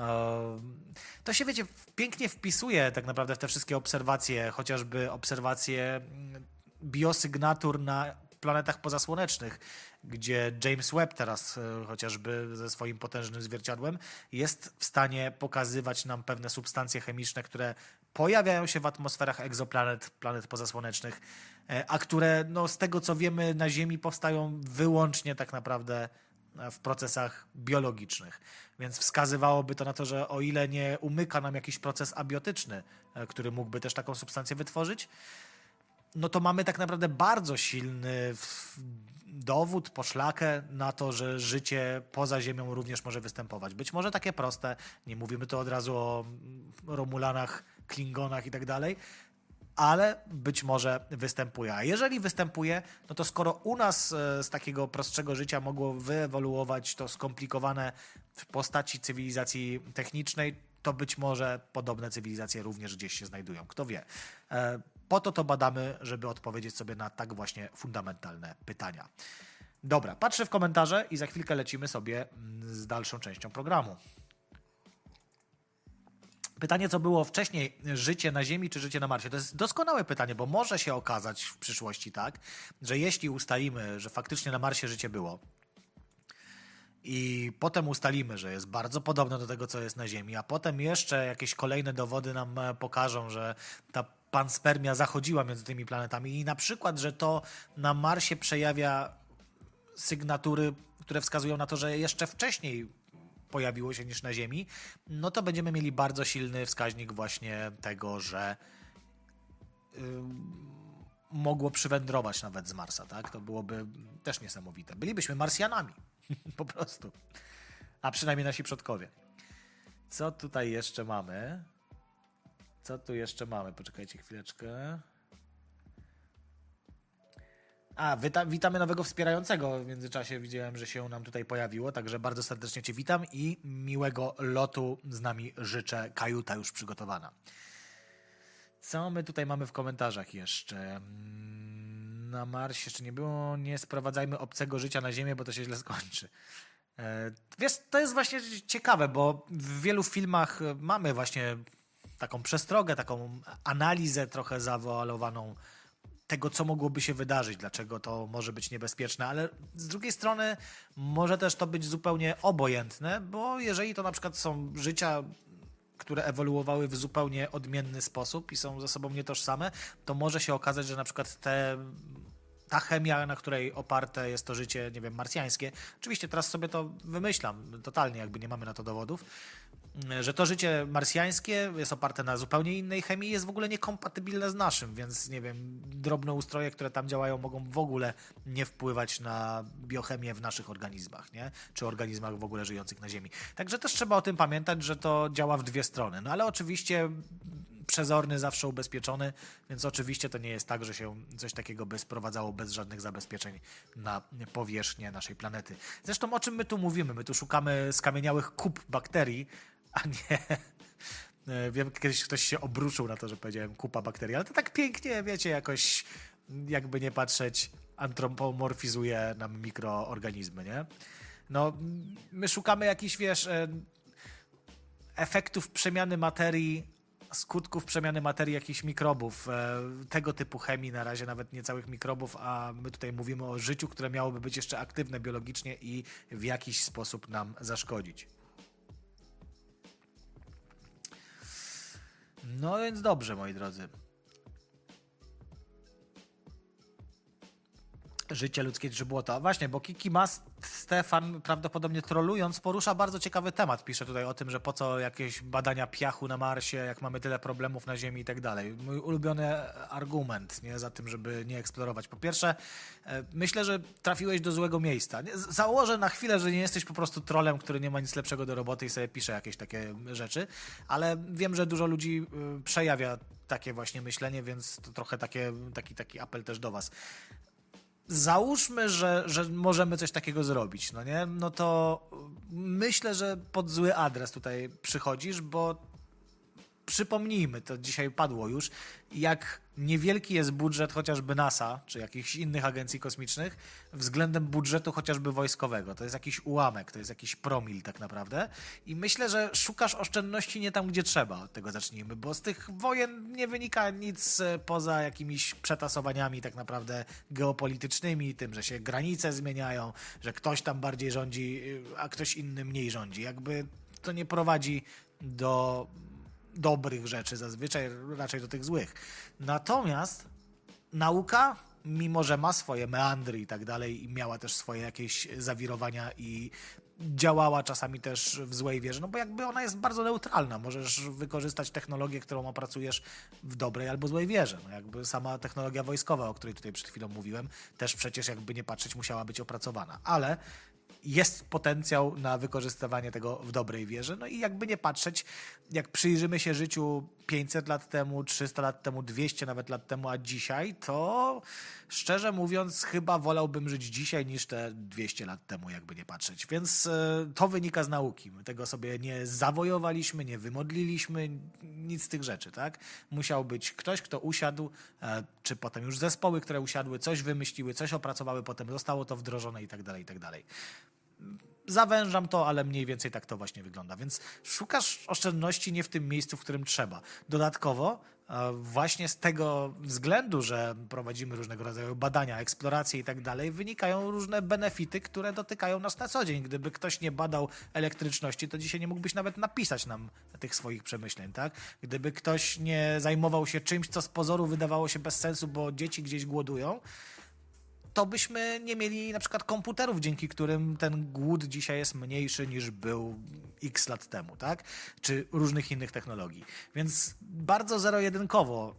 To się, wiecie, pięknie wpisuje tak naprawdę w te wszystkie obserwacje, chociażby obserwacje biosygnatur na planetach pozasłonecznych, gdzie James Webb teraz chociażby ze swoim potężnym zwierciadłem jest w stanie pokazywać nam pewne substancje chemiczne, które pojawiają się w atmosferach egzoplanet, planet pozasłonecznych, a które, no, z tego co wiemy, na Ziemi powstają wyłącznie tak naprawdę w procesach biologicznych. Więc wskazywałoby to na to, że o ile nie umyka nam jakiś proces abiotyczny, który mógłby też taką substancję wytworzyć, no to mamy tak naprawdę bardzo silny dowód, poszlakę na to, że życie poza Ziemią również może występować. Być może takie proste, nie mówimy tu od razu o Romulanach, Klingonach i tak dalej, ale być może występuje. A jeżeli występuje, no to skoro u nas z takiego prostszego życia mogło wyewoluować to skomplikowane w postaci cywilizacji technicznej, to być może podobne cywilizacje również gdzieś się znajdują. Kto wie. Po to to badamy, żeby odpowiedzieć sobie na tak właśnie fundamentalne pytania. Dobra, patrzę w komentarze i za chwilkę lecimy sobie z dalszą częścią programu. Pytanie, co było wcześniej, życie na Ziemi czy życie na Marsie? To jest doskonałe pytanie, bo może się okazać w przyszłości tak, że jeśli ustalimy, że faktycznie na Marsie życie było i potem ustalimy, że jest bardzo podobne do tego, co jest na Ziemi, a potem jeszcze jakieś kolejne dowody nam pokażą, że ta panspermia zachodziła między tymi planetami i na przykład, że to na Marsie przejawia sygnatury, które wskazują na to, że jeszcze wcześniej pojawiło się niż na Ziemi, no to będziemy mieli bardzo silny wskaźnik właśnie tego, że yy, mogło przywędrować nawet z Marsa, tak? To byłoby też niesamowite. Bylibyśmy Marsjanami, po prostu. A przynajmniej nasi przodkowie. Co tutaj jeszcze mamy? Co tu jeszcze mamy? Poczekajcie chwileczkę. A, wita- witamy nowego wspierającego. W międzyczasie widziałem, że się nam tutaj pojawiło, także bardzo serdecznie Cię witam i miłego lotu z nami życzę. Kajuta już przygotowana. Co my tutaj mamy w komentarzach jeszcze? Na Marsie jeszcze nie było. Nie sprowadzajmy obcego życia na Ziemię, bo to się źle skończy. Wiesz, to jest właśnie ciekawe, bo w wielu filmach mamy właśnie taką przestrogę, taką analizę trochę zawoalowaną tego, co mogłoby się wydarzyć, dlaczego to może być niebezpieczne, ale z drugiej strony może też to być zupełnie obojętne, bo jeżeli to na przykład są życia, które ewoluowały w zupełnie odmienny sposób i są ze sobą nietożsame, to może się okazać, że na przykład te, ta chemia, na której oparte jest to życie, nie wiem, marsjańskie, oczywiście teraz sobie to wymyślam totalnie, jakby nie mamy na to dowodów, że to życie marsjańskie jest oparte na zupełnie innej chemii i jest w ogóle niekompatybilne z naszym, więc nie wiem, drobnoustroje, które tam działają, mogą w ogóle nie wpływać na biochemię w naszych organizmach, nie? Czy organizmach w ogóle żyjących na Ziemi. Także też trzeba o tym pamiętać, że to działa w dwie strony. No ale oczywiście przezorny, zawsze ubezpieczony, więc oczywiście to nie jest tak, że się coś takiego by sprowadzało bez żadnych zabezpieczeń na powierzchnię naszej planety. Zresztą o czym my tu mówimy? My tu szukamy skamieniałych kup bakterii, a nie... Wiem, kiedyś ktoś się obruszył na to, że powiedziałem kupa bakterii, ale to tak pięknie, wiecie, jakoś jakby nie patrzeć, antropomorfizuje nam mikroorganizmy, nie? No, my szukamy jakichś, wiesz, efektów przemiany materii, skutków przemiany materii jakichś mikrobów, tego typu chemii, na razie nawet nie całych mikrobów, a my tutaj mówimy o życiu, które miałoby być jeszcze aktywne biologicznie i w jakiś sposób nam zaszkodzić. No więc dobrze, moi drodzy. Życie ludzkie czy błoto. Właśnie, bo Kiki Mas Stefan prawdopodobnie trolując porusza bardzo ciekawy temat. Pisze tutaj o tym, że po co jakieś badania piachu na Marsie, jak mamy tyle problemów na Ziemi i tak dalej. Mój ulubiony argument, nie, za tym, żeby nie eksplorować. Po pierwsze, myślę, że trafiłeś do złego miejsca. Założę na chwilę, że nie jesteś po prostu trolem, który nie ma nic lepszego do roboty i sobie pisze jakieś takie rzeczy, ale wiem, że dużo ludzi przejawia takie właśnie myślenie, więc to trochę takie, taki, taki apel też do was. Załóżmy, że, że możemy coś takiego zrobić, no nie? No to myślę, że pod zły adres tutaj przychodzisz, bo przypomnijmy, to dzisiaj padło już, jak niewielki jest budżet chociażby NASA, czy jakichś innych agencji kosmicznych względem budżetu chociażby wojskowego. To jest jakiś ułamek, to jest jakiś promil tak naprawdę. I myślę, że szukasz oszczędności nie tam, gdzie trzeba. Od tego zacznijmy, bo z tych wojen nie wynika nic poza jakimiś przetasowaniami tak naprawdę geopolitycznymi, tym, że się granice zmieniają, że ktoś tam bardziej rządzi, a ktoś inny mniej rządzi. Jakby to nie prowadzi do dobrych rzeczy zazwyczaj, raczej do tych złych. Natomiast nauka, mimo że ma swoje meandry i tak dalej i miała też swoje jakieś zawirowania i działała czasami też w złej wierze, no bo jakby ona jest bardzo neutralna. Możesz wykorzystać technologię, którą opracujesz w dobrej albo złej wierze. No jakby sama technologia wojskowa, o której tutaj przed chwilą mówiłem, też przecież jakby nie patrzeć musiała być opracowana. Ale jest potencjał na wykorzystywanie tego w dobrej wierze. No i jakby nie patrzeć, jak przyjrzymy się życiu pięćset lat temu, trzysta lat temu, dwieście nawet lat temu, a dzisiaj, to szczerze mówiąc chyba wolałbym żyć dzisiaj niż te dwieście lat temu, jakby nie patrzeć. Więc to wynika z nauki. My tego sobie nie zawojowaliśmy, nie wymodliliśmy, nic z tych rzeczy, tak? Musiał być ktoś, kto usiadł, czy potem już zespoły, które usiadły, coś wymyśliły, coś opracowały, potem zostało to wdrożone i tak dalej, i tak dalej. Zawężam to, ale mniej więcej tak to właśnie wygląda. Więc szukasz oszczędności nie w tym miejscu, w którym trzeba. Dodatkowo właśnie z tego względu, że prowadzimy różnego rodzaju badania, eksploracje i tak dalej, wynikają różne benefity, które dotykają nas na co dzień. Gdyby ktoś nie badał elektryczności, to dzisiaj nie mógłbyś nawet napisać nam tych swoich przemyśleń, tak? Gdyby ktoś nie zajmował się czymś, co z pozoru wydawało się bez sensu, bo dzieci gdzieś głodują, to byśmy nie mieli na przykład komputerów, dzięki którym ten głód dzisiaj jest mniejszy niż był x lat temu, tak? Czy różnych innych technologii. Więc bardzo zero-jedynkowo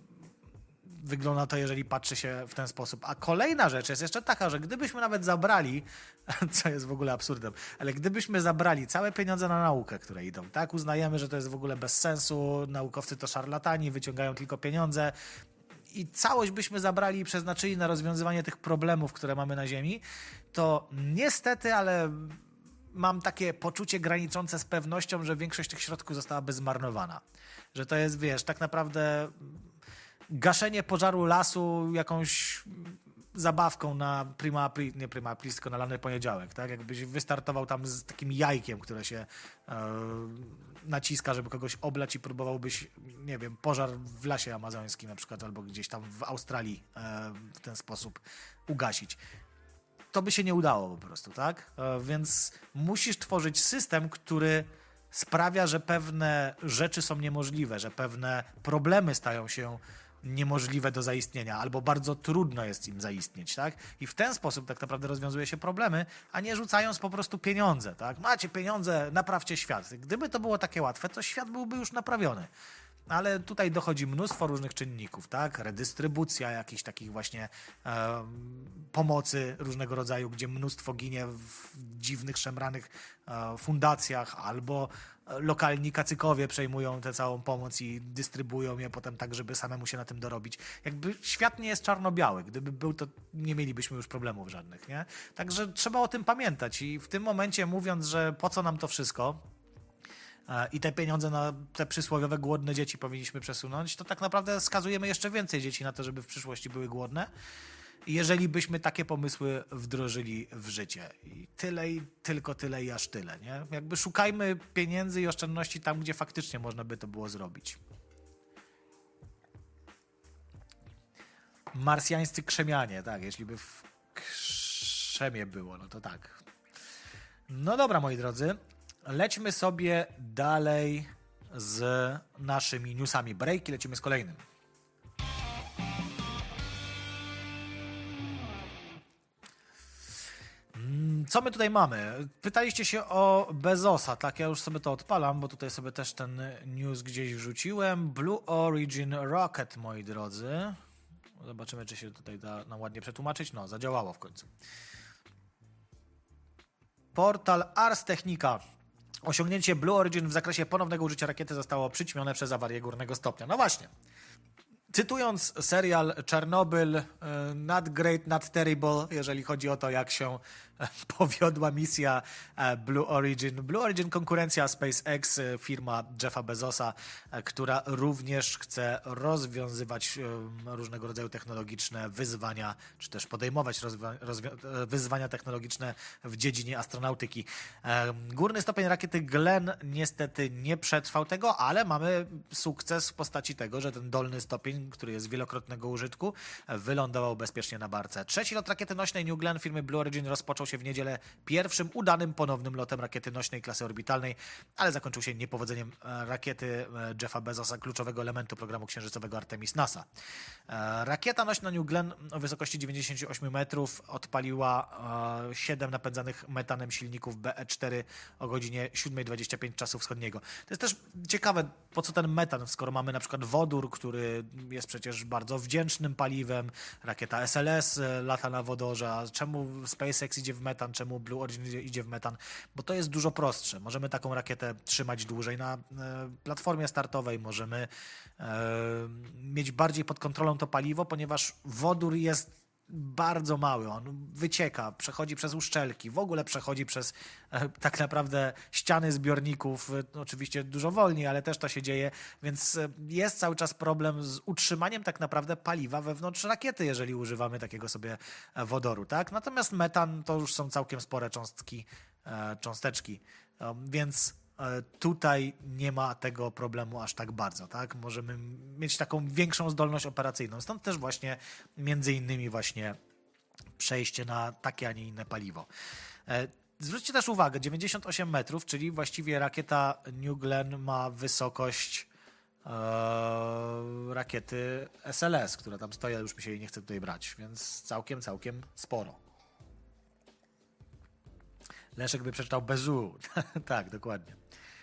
wygląda to, jeżeli patrzy się w ten sposób. A kolejna rzecz jest jeszcze taka, że gdybyśmy nawet zabrali, co jest w ogóle absurdem, ale gdybyśmy zabrali całe pieniądze na naukę, które idą, tak? Uznajemy, że to jest w ogóle bez sensu, naukowcy to szarlatani, wyciągają tylko pieniądze, i całość byśmy zabrali i przeznaczyli na rozwiązywanie tych problemów, które mamy na Ziemi, to niestety, ale mam takie poczucie graniczące z pewnością, że większość tych środków zostałaby zmarnowana. Że to jest, wiesz, tak naprawdę gaszenie pożaru lasu jakąś zabawką na prima aprilis, nie prima aprilis, tylko na lany poniedziałek, tak? Jakbyś wystartował tam z takim jajkiem, które się e, naciska, żeby kogoś oblać i próbowałbyś, nie wiem, pożar w lasie amazońskim na przykład, albo gdzieś tam w Australii e, w ten sposób ugasić. To by się nie udało po prostu, tak? E, więc musisz tworzyć system, który sprawia, że pewne rzeczy są niemożliwe, że pewne problemy stają się niemożliwe do zaistnienia, albo bardzo trudno jest im zaistnieć, tak? I w ten sposób tak naprawdę rozwiązuje się problemy, a nie rzucając po prostu pieniądze, tak? Macie pieniądze, naprawcie świat. Gdyby to było takie łatwe, to świat byłby już naprawiony. Ale tutaj dochodzi mnóstwo różnych czynników, tak? Redystrybucja jakichś takich właśnie e, pomocy różnego rodzaju, gdzie mnóstwo ginie w dziwnych, szemranych e, fundacjach, albo lokalni kacykowie przejmują tę całą pomoc i dystrybuują je potem tak, żeby samemu się na tym dorobić. Jakby świat nie jest czarno-biały. Gdyby był, to nie mielibyśmy już problemów żadnych, nie? Także trzeba o tym pamiętać i w tym momencie mówiąc, że po co nam to wszystko i te pieniądze na te przysłowiowe głodne dzieci powinniśmy przesunąć, to tak naprawdę skazujemy jeszcze więcej dzieci na to, żeby w przyszłości były głodne. jeżeli byśmy takie pomysły wdrożyli w życie. I tyle, i tylko tyle, i aż tyle. Nie? Jakby szukajmy pieniędzy i oszczędności tam, gdzie faktycznie można by to było zrobić. Marsjańscy krzemianie, tak, jeśli by w krzemie było, no to tak. No dobra, moi drodzy, lećmy sobie dalej z naszymi newsami. Breaki, lecimy z kolejnym. Co my tutaj mamy? Pytaliście się o Bezosa, tak? Ja już sobie to odpalam, bo tutaj sobie też ten news gdzieś wrzuciłem. Blue Origin Rocket, moi drodzy. Zobaczymy, czy się tutaj da nam ładnie przetłumaczyć. No, zadziałało w końcu. Portal Ars Technica. Osiągnięcie Blue Origin w zakresie ponownego użycia rakiety zostało przyćmione przez awarię górnego stopnia. No właśnie. Cytując serial Czarnobyl, not great, not terrible, jeżeli chodzi o to, jak się powiodła misja Blue Origin. Blue Origin konkurencja SpaceX, firma Jeffa Bezosa, która również chce rozwiązywać różnego rodzaju technologiczne wyzwania, czy też podejmować wyzwania technologiczne w dziedzinie astronautyki. Górny stopień rakiety Glenn niestety nie przetrwał tego, ale mamy sukces w postaci tego, że ten dolny stopień, który jest wielokrotnego użytku, wylądował bezpiecznie na barce. Trzeci lot rakiety nośnej New Glenn firmy Blue Origin rozpoczął się w niedzielę pierwszym udanym ponownym lotem rakiety nośnej klasy orbitalnej, ale zakończył się niepowodzeniem rakiety Jeffa Bezosa, kluczowego elementu programu księżycowego Artemis NASA. Rakieta nośna New Glenn o wysokości dziewięćdziesiąt osiem metrów odpaliła siedem napędzanych metanem silników B E cztery o godzinie siódma dwadzieścia pięć czasu wschodniego. To jest też ciekawe, po co ten metan, skoro mamy na przykład wodór, który jest przecież bardzo wdzięcznym paliwem, rakieta S L S lata na wodorze, a czemu SpaceX idzie w metan, czemu Blue Origin idzie w metan? Bo to jest dużo prostsze. Możemy taką rakietę trzymać dłużej na e, platformie startowej, możemy e, mieć bardziej pod kontrolą to paliwo, ponieważ wodór jest bardzo mały, on wycieka, przechodzi przez uszczelki, w ogóle przechodzi przez e, tak naprawdę ściany zbiorników, e, oczywiście dużo wolniej, ale też to się dzieje, więc e, jest cały czas problem z utrzymaniem tak naprawdę paliwa wewnątrz rakiety, jeżeli używamy takiego sobie wodoru, tak? Natomiast metan to już są całkiem spore cząstki, e, cząsteczki, e, więc tutaj nie ma tego problemu aż tak bardzo, tak? Możemy mieć taką większą zdolność operacyjną. Stąd też właśnie między innymi właśnie przejście na takie, a nie inne paliwo. Zwróćcie też uwagę, dziewięćdziesiąt osiem metrów, czyli właściwie rakieta New Glenn ma wysokość e, rakiety S L S, która tam stoi, ale już mi się jej nie chce tutaj brać, więc całkiem, całkiem sporo. Leszek by przeczytał Bezu. Tak, dokładnie.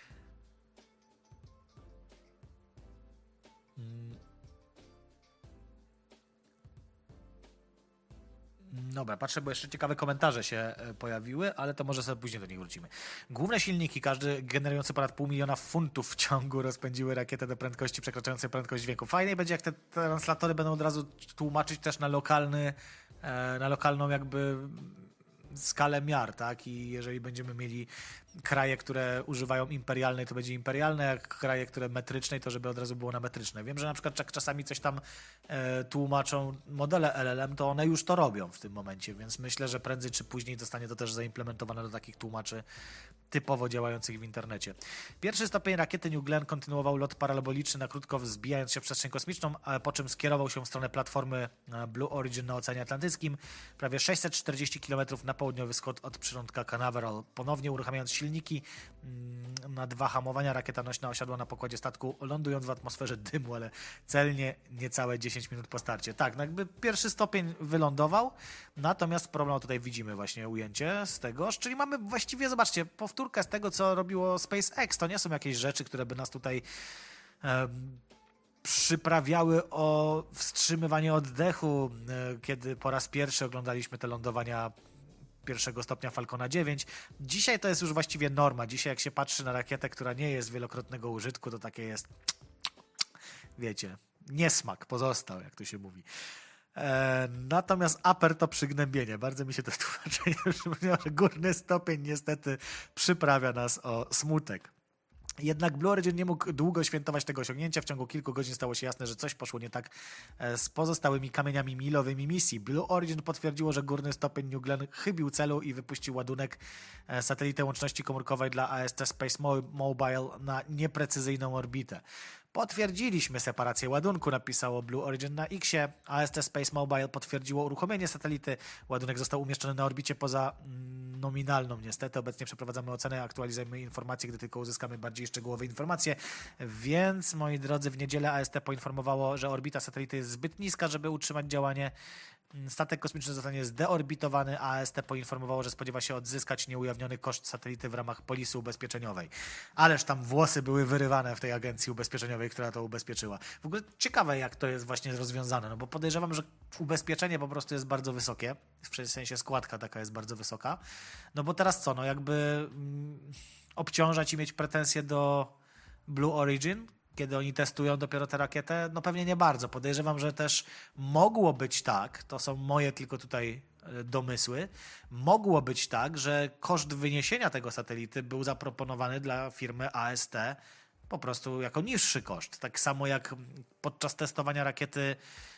Dobra, patrzę, bo jeszcze ciekawe komentarze się pojawiły, ale to może sobie później do nich wrócimy. Główne silniki, każdy generujący ponad pół miliona funtów w ciągu, rozpędziły rakietę do prędkości przekraczającej prędkość dźwięku. Fajniej będzie, jak te translatory będą od razu tłumaczyć też na lokalny, na lokalną jakby skalę miar, tak? I jeżeli będziemy mieli kraje, które używają imperialnej, to będzie imperialne, jak kraje, które metrycznej, to żeby od razu było na metryczne. Wiem, że na przykład jak czasami coś tam e, tłumaczą modele L L M, to one już to robią w tym momencie, więc myślę, że prędzej czy później zostanie to też zaimplementowane do takich tłumaczy typowo działających w internecie. Pierwszy stopień rakiety New Glenn kontynuował lot paraboliczny na krótko wzbijając się w przestrzeń kosmiczną, po czym skierował się w stronę platformy Blue Origin na Oceanie Atlantyckim, prawie sześćset czterdzieści kilometrów na południowy wschód od przylądka Canaveral. Ponownie uruchamiając silniki na dwa hamowania, rakieta nośna osiadła na pokładzie statku, lądując w atmosferze dymu, ale celnie niecałe dziesięć minut po starcie. Tak, no jakby pierwszy stopień wylądował, natomiast problem, tutaj widzimy właśnie ujęcie z tego, czyli mamy właściwie, zobaczcie, powtórkę z tego, co robiło SpaceX. To nie są jakieś rzeczy, które by nas tutaj e, przyprawiały o wstrzymywanie oddechu, e, kiedy po raz pierwszy oglądaliśmy te lądowania pierwszego stopnia Falcona dziewięć. Dzisiaj to jest już właściwie norma. Dzisiaj jak się patrzy na rakietę, która nie jest wielokrotnego użytku, to takie jest, wiecie, niesmak pozostał, jak to się mówi. E, natomiast upper to przygnębienie. Bardzo mi się to tłumaczenie przypomniało, że górny stopień niestety przyprawia nas o smutek. Jednak Blue Origin nie mógł długo świętować tego osiągnięcia. W ciągu kilku godzin stało się jasne, że coś poszło nie tak z pozostałymi kamieniami milowymi misji. Blue Origin potwierdziło, że górny stopień New Glenn chybił celu i wypuścił ładunek satelity łączności komórkowej dla A S T Space Mobile na nieprecyzyjną orbitę. Potwierdziliśmy separację ładunku, napisało Blue Origin na X-ie. A S T Space Mobile potwierdziło uruchomienie satelity. Ładunek został umieszczony na orbicie poza nominalną niestety. Obecnie przeprowadzamy ocenę, aktualizujemy informacje, gdy tylko uzyskamy bardziej szczegółowe informacje. Więc, moi drodzy, w niedzielę A S T poinformowało, że orbita satelity jest zbyt niska, żeby utrzymać działanie. Statek kosmiczny zostanie zdeorbitowany, a A S T poinformowało, że spodziewa się odzyskać nieujawniony koszt satelity w ramach polisy ubezpieczeniowej. Ależ tam włosy były wyrywane w tej agencji ubezpieczeniowej, która to ubezpieczyła. W ogóle ciekawe, jak to jest właśnie rozwiązane, no bo podejrzewam, że ubezpieczenie po prostu jest bardzo wysokie, w sensie składka taka jest bardzo wysoka. No bo teraz co, no jakby mm, obciążać i mieć pretensje do Blue Origin, kiedy oni testują dopiero tę rakietę? No pewnie nie bardzo. Podejrzewam, że też mogło być tak, to są moje tylko tutaj domysły, mogło być tak, że koszt wyniesienia tego satelity był zaproponowany dla firmy A S T po prostu jako niższy koszt. Tak samo jak podczas testowania rakiety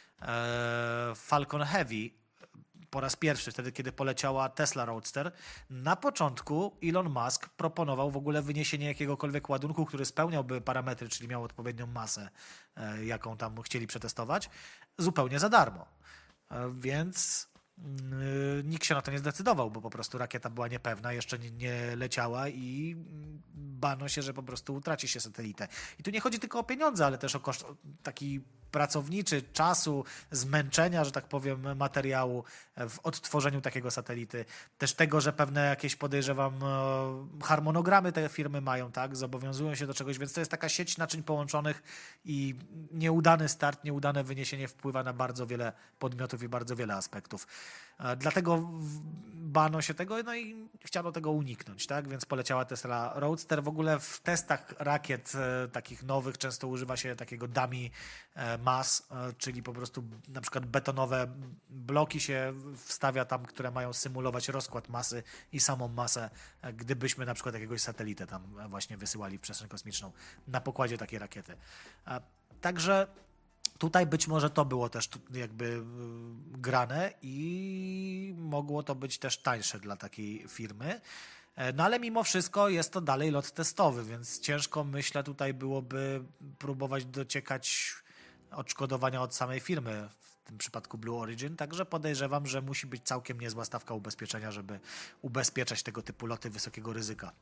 Falcon Heavy po raz pierwszy, wtedy kiedy poleciała Tesla Roadster, na początku Elon Musk proponował w ogóle wyniesienie jakiegokolwiek ładunku, który spełniałby parametry, czyli miał odpowiednią masę, jaką tam chcieli przetestować, zupełnie za darmo. Więc nikt się na to nie zdecydował, bo po prostu rakieta była niepewna, jeszcze nie, nie leciała i bano się, że po prostu utraci się satelitę. I tu nie chodzi tylko o pieniądze, ale też o koszt taki pracowniczy, czasu, zmęczenia, że tak powiem, materiału w odtworzeniu takiego satelity. Też tego, że pewne jakieś, podejrzewam, harmonogramy te firmy mają, tak, zobowiązują się do czegoś, więc to jest taka sieć naczyń połączonych i nieudany start, nieudane wyniesienie wpływa na bardzo wiele podmiotów i bardzo wiele aspektów. Dlatego bano się tego, no i chciano tego uniknąć, tak, więc poleciała Tesla Roadster. W ogóle w testach rakiet takich nowych często używa się takiego dummy mass, czyli po prostu na przykład betonowe bloki się wstawia tam, które mają symulować rozkład masy i samą masę, gdybyśmy na przykład jakiegoś satelitę tam właśnie wysyłali w przestrzeń kosmiczną na pokładzie takiej rakiety. Także tutaj być może to było też jakby grane i mogło to być też tańsze dla takiej firmy. No ale mimo wszystko jest to dalej lot testowy, więc ciężko, myślę, tutaj byłoby próbować dociekać odszkodowania od samej firmy, w tym przypadku Blue Origin, także podejrzewam, że musi być całkiem niezła stawka ubezpieczenia, żeby ubezpieczać tego typu loty wysokiego ryzyka.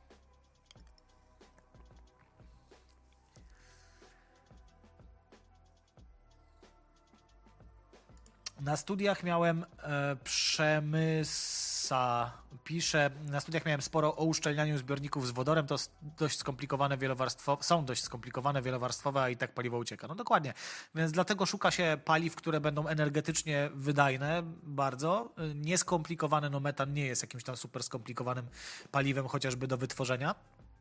Na studiach miałem e, przemysa, piszę, na studiach miałem sporo o uszczelnianiu zbiorników z wodorem, to dość skomplikowane wielowarstwowe, są dość skomplikowane, wielowarstwowe, a i tak paliwo ucieka. No dokładnie, więc dlatego szuka się paliw, które będą energetycznie wydajne bardzo, nieskomplikowane, no metan nie jest jakimś tam super skomplikowanym paliwem, chociażby do wytworzenia.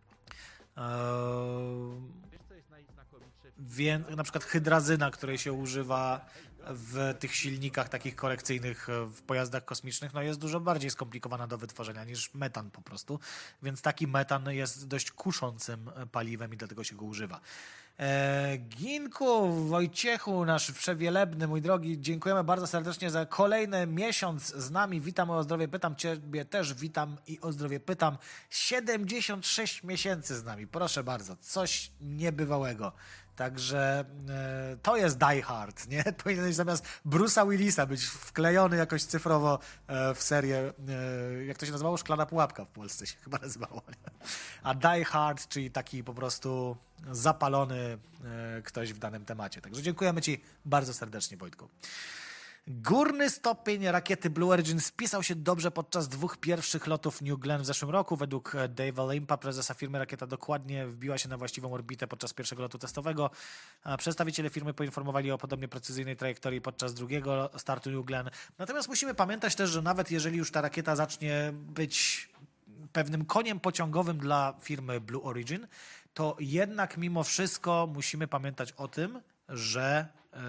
Eee, na przykład hydrazyna, której się używa w tych silnikach takich korekcyjnych w pojazdach kosmicznych, no jest dużo bardziej skomplikowana do wytworzenia niż metan po prostu, więc taki metan jest dość kuszącym paliwem i dlatego się go używa. E, Ginku, Wojciechu, nasz przewielebny, mój drogi, dziękujemy bardzo serdecznie za kolejny miesiąc z nami. Witam, o zdrowie pytam, ciebie też witam i o zdrowie pytam. siedemdziesiąt sześć miesięcy z nami, proszę bardzo, coś niebywałego. Także e, to jest Die Hard, nie? Powinieneś zamiast Bruce'a Willisa być wklejony jakoś cyfrowo e, w serię, e, jak to się nazywało? Szklana pułapka w Polsce się chyba nazywało. Nie? A Die Hard, czyli taki po prostu zapalony e, ktoś w danym temacie. Także dziękujemy Ci bardzo serdecznie, Wojtku. Górny stopień rakiety Blue Origin spisał się dobrze podczas dwóch pierwszych lotów New Glenn w zeszłym roku. Według Dave'a Limpa, prezesa firmy, rakieta dokładnie wbiła się na właściwą orbitę podczas pierwszego lotu testowego. Przedstawiciele firmy poinformowali o podobnie precyzyjnej trajektorii podczas drugiego startu New Glenn. Natomiast musimy pamiętać też, że nawet jeżeli już ta rakieta zacznie być pewnym koniem pociągowym dla firmy Blue Origin, to jednak mimo wszystko musimy pamiętać o tym, że Yy,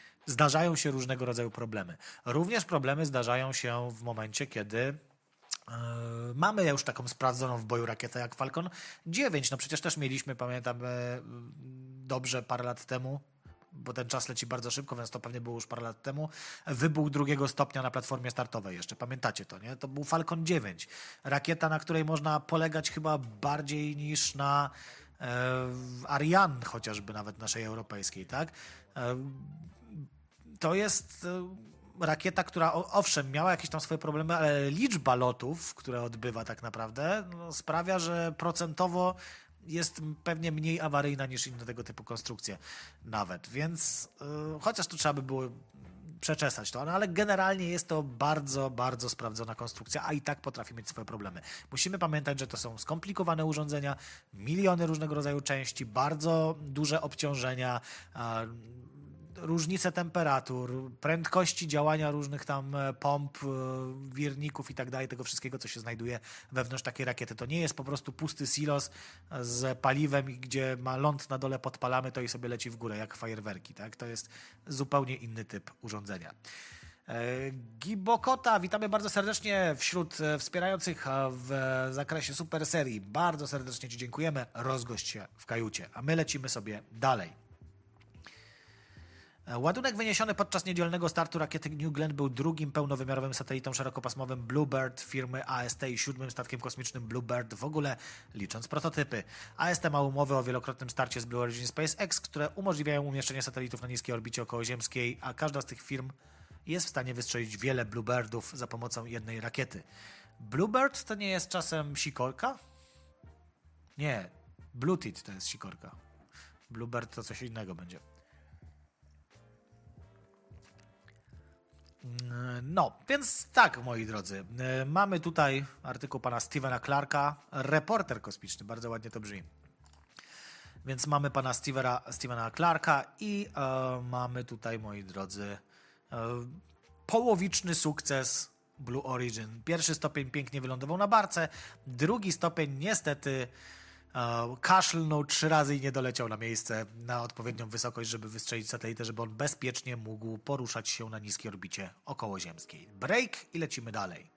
zdarzają się różnego rodzaju problemy. Również problemy zdarzają się w momencie, kiedy Mamy już taką sprawdzoną w boju rakietę jak Falcon dziewięć. No przecież też mieliśmy, pamiętam, dobrze parę lat temu, bo ten czas leci bardzo szybko, więc to pewnie było już parę lat temu, wybuch drugiego stopnia na platformie startowej jeszcze. Pamiętacie to, nie? To był Falcon dziewięć. Rakieta, na której można polegać chyba bardziej niż na e, Ariane chociażby, nawet naszej europejskiej, tak? E, to jest... E, rakieta, która owszem miała jakieś tam swoje problemy, ale liczba lotów, które odbywa tak naprawdę, no, sprawia, że procentowo jest pewnie mniej awaryjna niż inne tego typu konstrukcje nawet, więc yy, chociaż tu trzeba by było przeczesać to, no, ale generalnie jest to bardzo, bardzo sprawdzona konstrukcja, a i tak potrafi mieć swoje problemy. Musimy pamiętać, że to są skomplikowane urządzenia, miliony różnego rodzaju części, bardzo duże obciążenia, yy, różnice temperatur, prędkości działania różnych tam pomp, wirników i tak dalej, tego wszystkiego, co się znajduje wewnątrz takiej rakiety. To nie jest po prostu pusty silos z paliwem, gdzie ma ląd na dole, podpalamy to i sobie leci w górę, jak fajerwerki. Tak? To jest zupełnie inny typ urządzenia. Gibokota, witamy bardzo serdecznie wśród wspierających w zakresie super serii. Bardzo serdecznie Ci dziękujemy. Rozgość się w kajucie, a my lecimy sobie dalej. Ładunek wyniesiony podczas niedzielnego startu rakiety New Glenn był drugim pełnowymiarowym satelitą szerokopasmowym Bluebird firmy A S T i siódmym statkiem kosmicznym Bluebird w ogóle, licząc prototypy. A S T ma umowę o wielokrotnym starcie z Blue Origin SpaceX, które umożliwiają umieszczenie satelitów na niskiej orbicie okołoziemskiej, a każda z tych firm jest w stanie wystrzelić wiele Bluebirdów za pomocą jednej rakiety. Bluebird to nie jest czasem sikorka? Nie, Bluetooth to jest sikorka. Bluebird to coś innego będzie. No, więc tak, moi drodzy, mamy tutaj artykuł pana Stevena Clarka, reporter kosmiczny, bardzo ładnie to brzmi. Więc mamy pana Stevena, Stevena Clarka i e, mamy tutaj, moi drodzy, e, połowiczny sukces Blue Origin. Pierwszy stopień pięknie wylądował na barce, drugi stopień niestety e, kaszlnął trzy razy i nie doleciał na miejsce na odpowiednią wysokość, żeby wystrzelić satelitę, żeby on bezpiecznie mógł poruszać się na niskiej orbicie okołoziemskiej. Break i lecimy dalej.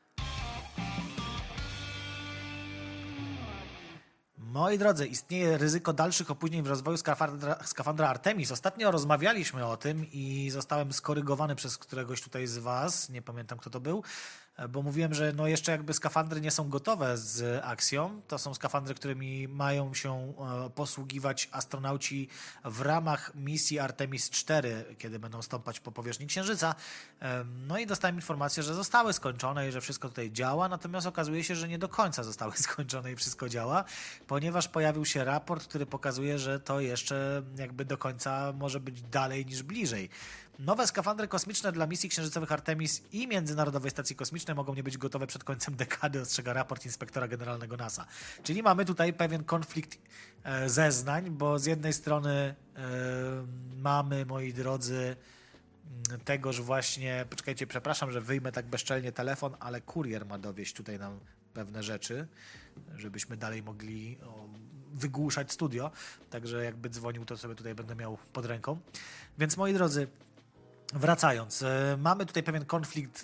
Moi drodzy, istnieje ryzyko dalszych opóźnień w rozwoju skafandra, skafandra Artemis. Ostatnio rozmawialiśmy o tym i zostałem skorygowany przez któregoś tutaj z was, nie pamiętam kto to był, bo mówiłem, że no jeszcze jakby skafandry nie są gotowe z Axiom. To są skafandry, którymi mają się posługiwać astronauci w ramach misji Artemis cztery, kiedy będą stąpać po powierzchni Księżyca. No i dostałem informację, że zostały skończone i że wszystko tutaj działa, natomiast okazuje się, że nie do końca zostały skończone i wszystko działa, ponieważ pojawił się raport, który pokazuje, że to jeszcze jakby do końca może być dalej niż bliżej. Nowe skafandry kosmiczne dla misji księżycowych Artemis i Międzynarodowej Stacji Kosmicznej mogą nie być gotowe przed końcem dekady, ostrzega raport inspektora generalnego NASA. Czyli mamy tutaj pewien konflikt e, zeznań, bo z jednej strony e, mamy, moi drodzy, tego, że właśnie, poczekajcie, przepraszam, że wyjmę tak bezczelnie telefon, ale kurier ma dowieść tutaj nam pewne rzeczy, żebyśmy dalej mogli o, wygłuszać studio, także jakby dzwonił, to sobie tutaj będę miał pod ręką. Więc moi drodzy, wracając, mamy tutaj pewien konflikt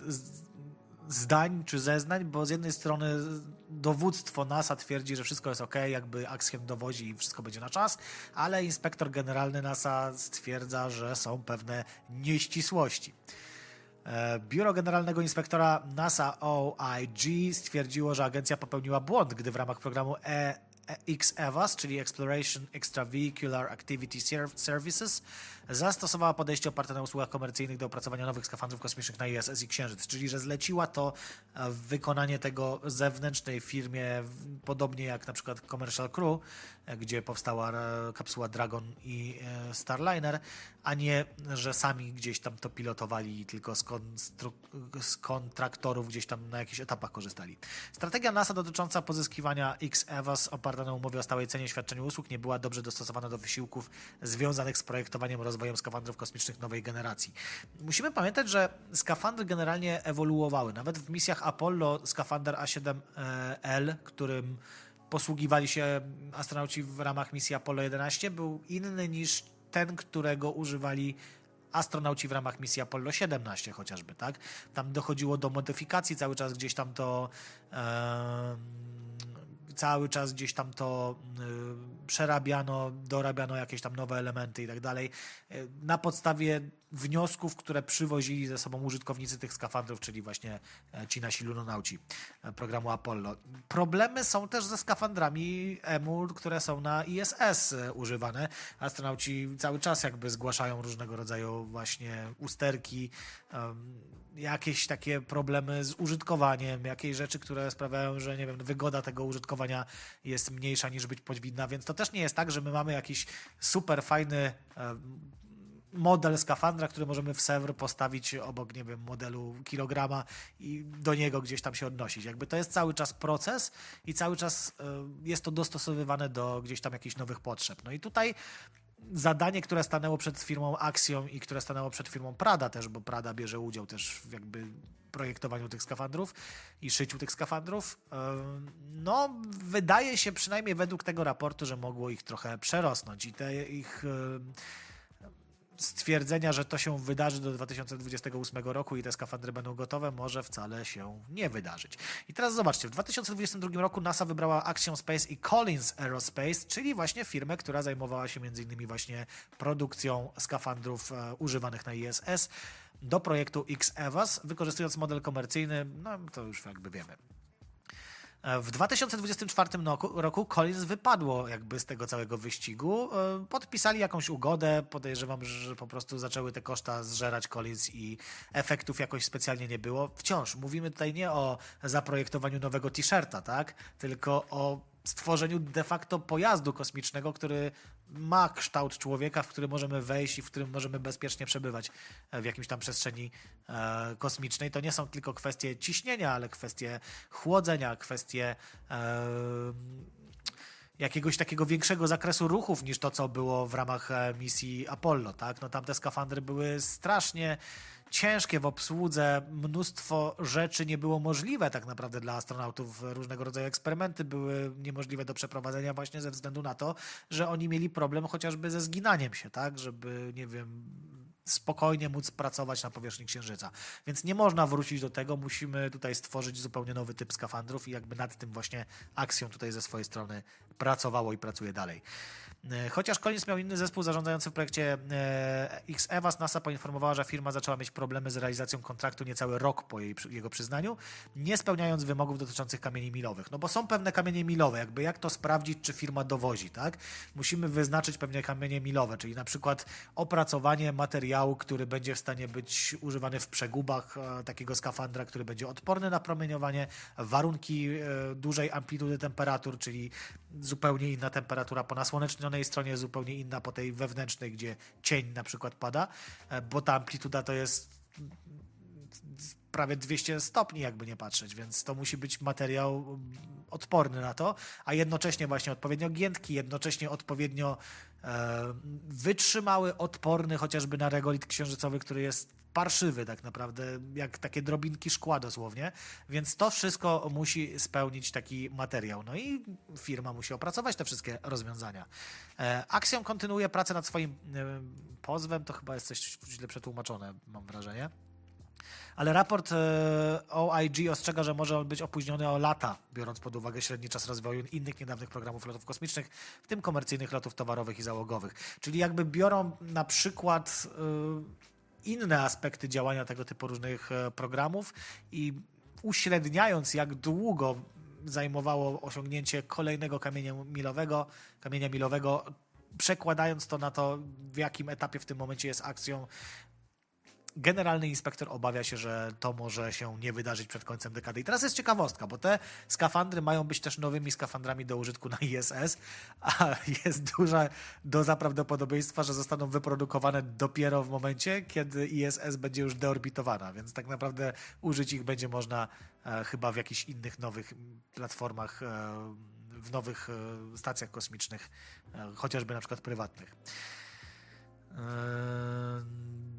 zdań czy zeznań, bo z jednej strony dowództwo NASA twierdzi, że wszystko jest ok, jakby Axiom dowozi i wszystko będzie na czas, ale inspektor generalny NASA stwierdza, że są pewne nieścisłości. Biuro Generalnego Inspektora NASA O I G stwierdziło, że agencja popełniła błąd, gdy w ramach programu E X E V A S, czyli Exploration Extravehicular Activity Services, zastosowała podejście oparte na usługach komercyjnych do opracowania nowych skafandrów kosmicznych na I S S i Księżyc, czyli że zleciła to wykonanie tego zewnętrznej firmie, podobnie jak na przykład Commercial Crew, gdzie powstała kapsuła Dragon i Starliner, a nie, że sami gdzieś tam to pilotowali, tylko z, z kontraktorów gdzieś tam na jakichś etapach korzystali. Strategia NASA dotycząca pozyskiwania X E V A S oparta na umowie o stałej cenie i świadczeniu usług nie była dobrze dostosowana do wysiłków związanych z projektowaniem i rozwojem skafandrów kosmicznych nowej generacji. Musimy pamiętać, że skafandry generalnie ewoluowały. Nawet w misjach Apollo skafander A siedem L, którym posługiwali się astronauci w ramach misji Apollo jedenaście, był inny niż ten, którego używali astronauci w ramach misji Apollo siedemnaście chociażby, tak? Tam dochodziło do modyfikacji, cały czas gdzieś tam to e, cały czas gdzieś tam to y, przerabiano, dorabiano jakieś tam nowe elementy i tak dalej, y, na podstawie wniosków, które przywozili ze sobą użytkownicy tych skafandrów, czyli właśnie ci nasi lunonauci programu Apollo. Problemy są też ze skafandrami E M U, które są na I S S używane. Astronauci cały czas jakby zgłaszają różnego rodzaju właśnie usterki, um, jakieś takie problemy z użytkowaniem, jakieś rzeczy, które sprawiają, że nie wiem, wygoda tego użytkowania jest mniejsza niż być powinna, więc to też nie jest tak, że my mamy jakiś super fajny um, model skafandra, który możemy w serwer postawić obok, nie wiem, modelu kilograma i do niego gdzieś tam się odnosić. Jakby to jest cały czas proces i cały czas y, jest to dostosowywane do gdzieś tam jakichś nowych potrzeb. No i tutaj zadanie, które stanęło przed firmą Axiom i które stanęło przed firmą Prada też, bo Prada bierze udział też w jakby projektowaniu tych skafandrów i szyciu tych skafandrów, y, no wydaje się przynajmniej według tego raportu, że mogło ich trochę przerosnąć i te ich y, stwierdzenia, że to się wydarzy do dwa tysiące dwudziestego ósmego roku i te skafandry będą gotowe, może wcale się nie wydarzyć. I teraz zobaczcie, w dwa tysiące dwudziestym drugim roku NASA wybrała Axiom Space i Collins Aerospace, czyli właśnie firmę, która zajmowała się między innymi właśnie produkcją skafandrów e, używanych na I S S do projektu X-EVAS, wykorzystując model komercyjny, no to już jakby wiemy. W dwa tysiące dwudziestym czwartym roku Collins wypadło jakby z tego całego wyścigu. Podpisali jakąś ugodę, podejrzewam, że po prostu zaczęły te koszta zżerać Collins i efektów jakoś specjalnie nie było. Wciąż mówimy tutaj nie o zaprojektowaniu nowego t-shirta, tak? Tylko o stworzeniu de facto pojazdu kosmicznego, który ma kształt człowieka, w który możemy wejść i w którym możemy bezpiecznie przebywać w jakimś tam przestrzeni e, kosmicznej. To nie są tylko kwestie ciśnienia, ale kwestie chłodzenia, kwestie e, jakiegoś takiego większego zakresu ruchów niż to, co było w ramach misji Apollo, tak? No tam te skafandry były strasznie ciężkie w obsłudze, mnóstwo rzeczy nie było możliwe tak naprawdę dla astronautów, różnego rodzaju eksperymenty były niemożliwe do przeprowadzenia właśnie ze względu na to, że oni mieli problem chociażby ze zginaniem się, tak, żeby, nie wiem, spokojnie móc pracować na powierzchni Księżyca. Więc nie można wrócić do tego, musimy tutaj stworzyć zupełnie nowy typ skafandrów i jakby nad tym właśnie Axiom tutaj ze swojej strony pracowało i pracuje dalej. Chociaż Collins miał inny zespół zarządzający w projekcie X-EVAS, NASA poinformowała, że firma zaczęła mieć problemy z realizacją kontraktu niecały rok po jej, jego przyznaniu, nie spełniając wymogów dotyczących kamieni milowych. No bo są pewne kamienie milowe, jakby jak to sprawdzić, czy firma dowozi, tak? Musimy wyznaczyć pewne kamienie milowe, czyli na przykład opracowanie materiału, który będzie w stanie być używany w przegubach takiego skafandra, który będzie odporny na promieniowanie, warunki dużej amplitudy temperatur, czyli zupełnie inna temperatura po nasłonecznionej stronie, zupełnie inna po tej wewnętrznej, gdzie cień na przykład pada, bo ta amplituda to jest prawie dwieście stopni, jakby nie patrzeć, więc to musi być materiał odporny na to, a jednocześnie właśnie odpowiednio giętki, jednocześnie odpowiednio e, wytrzymały, odporny chociażby na regolit księżycowy, który jest parszywy tak naprawdę, jak takie drobinki szkła dosłownie, więc to wszystko musi spełnić taki materiał. No i firma musi opracować te wszystkie rozwiązania. E, Axiom kontynuuje pracę nad swoim e, pozwem, to chyba jest coś źle przetłumaczone, mam wrażenie. Ale raport O I G ostrzega, że może on być opóźniony o lata, biorąc pod uwagę średni czas rozwoju innych niedawnych programów lotów kosmicznych, w tym komercyjnych lotów towarowych i załogowych. Czyli jakby biorą na przykład inne aspekty działania tego typu różnych programów i uśredniając, jak długo zajmowało osiągnięcie kolejnego kamienia milowego, kamienia milowego, przekładając to na to, w jakim etapie w tym momencie jest Axiom, generalny inspektor obawia się, że to może się nie wydarzyć przed końcem dekady. I teraz jest ciekawostka, bo te skafandry mają być też nowymi skafandrami do użytku na I S S, a jest duże doza prawdopodobieństwa, że zostaną wyprodukowane dopiero w momencie, kiedy I S S będzie już deorbitowana, więc tak naprawdę użyć ich będzie można e, chyba w jakichś innych nowych platformach, e, w nowych e, stacjach kosmicznych, e, chociażby na przykład prywatnych. E,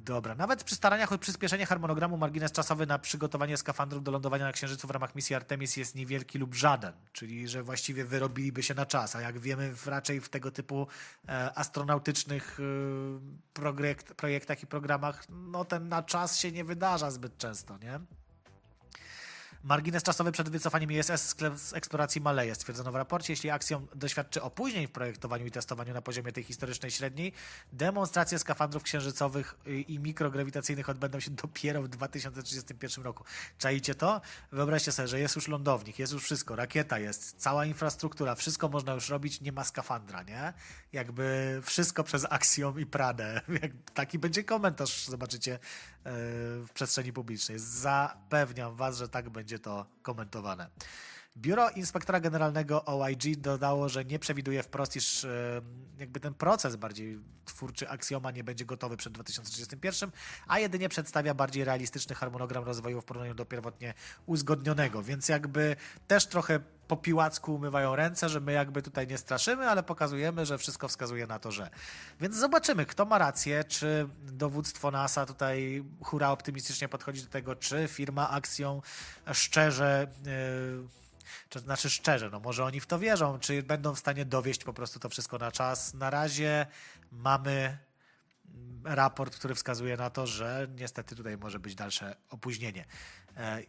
Dobra, nawet przy staraniach o przyspieszenie harmonogramu margines czasowy na przygotowanie skafandrów do lądowania na Księżycu w ramach misji Artemis jest niewielki lub żaden, czyli że właściwie wyrobiliby się na czas, a jak wiemy w, raczej w tego typu e, astronautycznych e, projekt, projektach i programach, no ten na czas się nie wydarza zbyt często, nie? Margines czasowy przed wycofaniem I S S z eksploracji maleje, stwierdzono w raporcie. Jeśli Axiom doświadczy opóźnień w projektowaniu i testowaniu na poziomie tej historycznej średniej, demonstracje skafandrów księżycowych i mikrograwitacyjnych odbędą się dopiero w dwa tysiące trzydziestym pierwszym roku. Czaicie to? Wyobraźcie sobie, że jest już lądownik, jest już wszystko, rakieta jest, cała infrastruktura, wszystko można już robić, nie ma skafandra, nie? Jakby wszystko przez Axiom i Pradę. Taki będzie komentarz, zobaczycie, w przestrzeni publicznej. Zapewniam was, że tak będzie to komentowane. Biuro Inspektora Generalnego O I G dodało, że nie przewiduje wprost, iż jakby ten proces bardziej twórczy Axioma nie będzie gotowy przed dwa tysiące trzydziestym pierwszym, a jedynie przedstawia bardziej realistyczny harmonogram rozwoju w porównaniu do pierwotnie uzgodnionego, więc jakby też trochę po piłacku umywają ręce, że my jakby tutaj nie straszymy, ale pokazujemy, że wszystko wskazuje na to, że. Więc zobaczymy, kto ma rację, czy dowództwo NASA tutaj hura optymistycznie podchodzi do tego, czy firma Axiom szczerze, yy, czy to znaczy szczerze, no może oni w to wierzą, czy będą w stanie dowieść po prostu to wszystko na czas. Na razie mamy raport, który wskazuje na to, że niestety tutaj może być dalsze opóźnienie. Yy,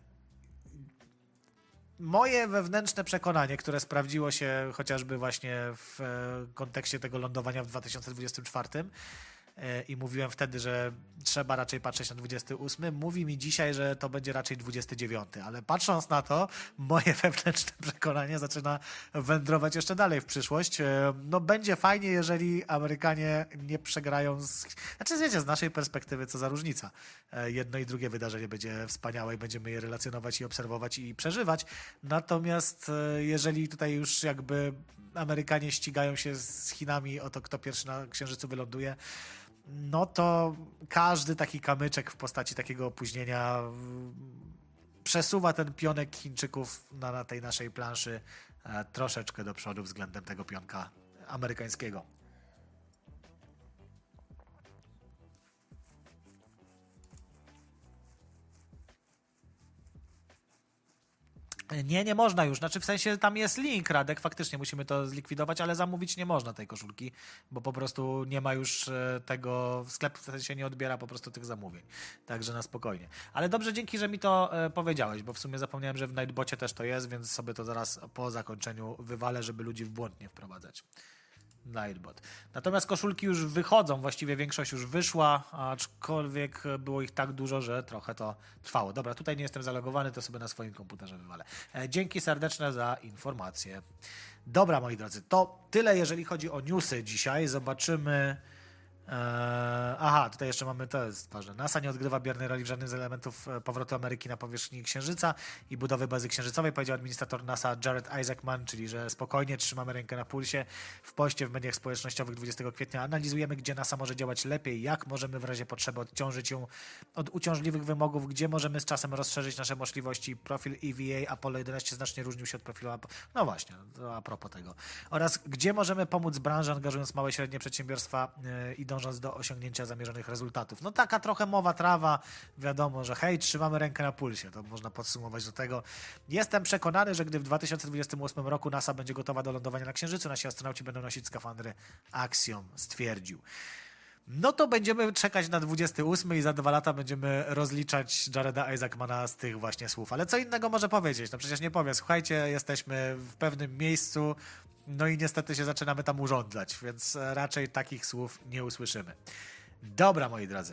Moje wewnętrzne przekonanie, które sprawdziło się chociażby właśnie w kontekście tego lądowania w dwa tysiące dwudziestym czwartym i mówiłem wtedy, że trzeba raczej patrzeć na dwudziesty ósmy, mówi mi dzisiaj, że to będzie raczej dwudziesty dziewiąty, ale patrząc na to, moje wewnętrzne przekonanie zaczyna wędrować jeszcze dalej w przyszłość. No będzie fajnie, jeżeli Amerykanie nie przegrają z... Znaczy wiecie, z naszej perspektywy co za różnica. Jedno i drugie wydarzenie będzie wspaniałe i będziemy je relacjonować i obserwować i przeżywać. Natomiast jeżeli tutaj już jakby Amerykanie ścigają się z Chinami o to, kto pierwszy na Księżycu wyląduje, no to każdy taki kamyczek w postaci takiego opóźnienia przesuwa ten pionek Chińczyków na, na tej naszej planszy e, troszeczkę do przodu względem tego pionka amerykańskiego. Nie, nie można już. Znaczy w sensie tam jest link, Radek, faktycznie musimy to zlikwidować, ale zamówić nie można tej koszulki, bo po prostu nie ma już tego, sklep w sensie nie odbiera po prostu tych zamówień. Także na spokojnie. Ale dobrze, dzięki, że mi to powiedziałeś, bo w sumie zapomniałem, że w Nightbocie też to jest, więc sobie to zaraz po zakończeniu wywalę, żeby ludzi w błąd nie wprowadzać. Nightbot. Natomiast koszulki już wychodzą, właściwie większość już wyszła, aczkolwiek było ich tak dużo, że trochę to trwało. Dobra, tutaj nie jestem zalogowany, to sobie na swoim komputerze wywalę. Dzięki serdeczne za informację. Dobra, moi drodzy, to tyle, jeżeli chodzi o newsy dzisiaj. Zobaczymy... Eee, aha, tutaj jeszcze mamy, to jest ważne. NASA nie odgrywa biernej roli w żadnym z elementów powrotu Ameryki na powierzchni Księżyca i budowy bazy księżycowej, powiedział administrator NASA Jared Isaacman, czyli że spokojnie trzymamy rękę na pulsie. W poście w mediach społecznościowych dwudziestego kwietnia analizujemy, gdzie NASA może działać lepiej, jak możemy w razie potrzeby odciążyć ją od uciążliwych wymogów, gdzie możemy z czasem rozszerzyć nasze możliwości. Profil E V A Apollo jedenaście znacznie różnił się od profilu Apollo. No właśnie, to a propos tego. Oraz gdzie możemy pomóc branży, angażując małe i średnie przedsiębiorstwa yy, i dążąc do osiągnięcia zamierzonych rezultatów. No taka trochę mowa trawa, wiadomo, że hej, trzymamy rękę na pulsie, to można podsumować do tego. Jestem przekonany, że gdy w dwa tysiące dwudziestym ósmym roku NASA będzie gotowa do lądowania na Księżycu, nasi astronauci będą nosić skafandry Axiom, stwierdził. No to będziemy czekać na dwudziesty ósmy i za dwa lata będziemy rozliczać Jareda Isaacmana z tych właśnie słów. Ale co innego może powiedzieć? No przecież nie powie, słuchajcie, jesteśmy w pewnym miejscu, no i niestety się zaczynamy tam urządzać, więc raczej takich słów nie usłyszymy. Dobra, moi drodzy.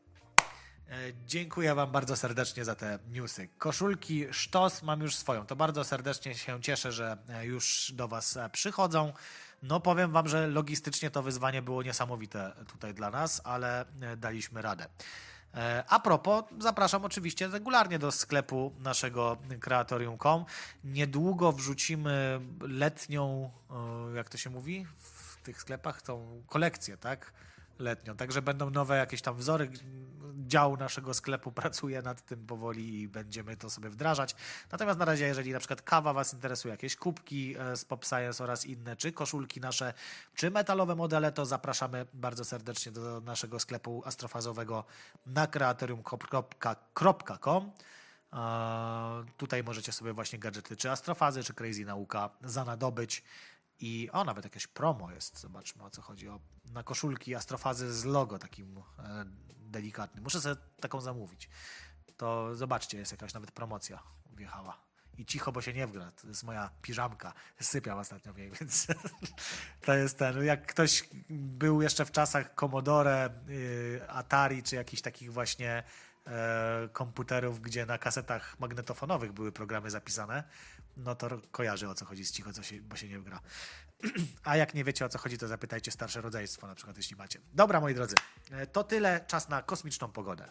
Dziękuję wam bardzo serdecznie za te newsy. Koszulki sztos mam już swoją. To bardzo serdecznie się cieszę, że już do was przychodzą. No powiem wam, że logistycznie to wyzwanie było niesamowite tutaj dla nas, ale daliśmy radę. A propos, zapraszam oczywiście regularnie do sklepu naszego kreatorium kropka com. Niedługo wrzucimy letnią, jak to się mówi w tych sklepach, tą kolekcję, tak? Letnią. Także będą nowe jakieś tam wzory, dział naszego sklepu pracuje nad tym powoli i będziemy to sobie wdrażać. Natomiast na razie, jeżeli na przykład kawa was interesuje, jakieś kubki z Pop Science oraz inne, czy koszulki nasze, czy metalowe modele, to zapraszamy bardzo serdecznie do naszego sklepu astrofazowego na kreatorium kropka com. Tutaj możecie sobie właśnie gadżety czy astrofazy, czy Crazy Nauka zanadobyć. I o, nawet jakieś promo jest. Zobaczmy, o co chodzi. O, na koszulki astrofazy z logo takim e, delikatnym. Muszę sobie taką zamówić. To zobaczcie, jest jakaś nawet promocja wjechała. I cicho, bo się nie wgra. To jest moja piżamka. Sypiam ostatnio w niej, więc to jest ten. Jak ktoś był jeszcze w czasach Commodore, y, Atari, czy jakichś takich właśnie e, komputerów, gdzie na kasetach magnetofonowych były programy zapisane, no to kojarzy, o co chodzi z cicho, co się, bo się nie gra. A jak nie wiecie, o co chodzi, to zapytajcie starsze rodzeństwo, na przykład, jeśli macie. Dobra, moi drodzy, to tyle. Czas na kosmiczną pogodę.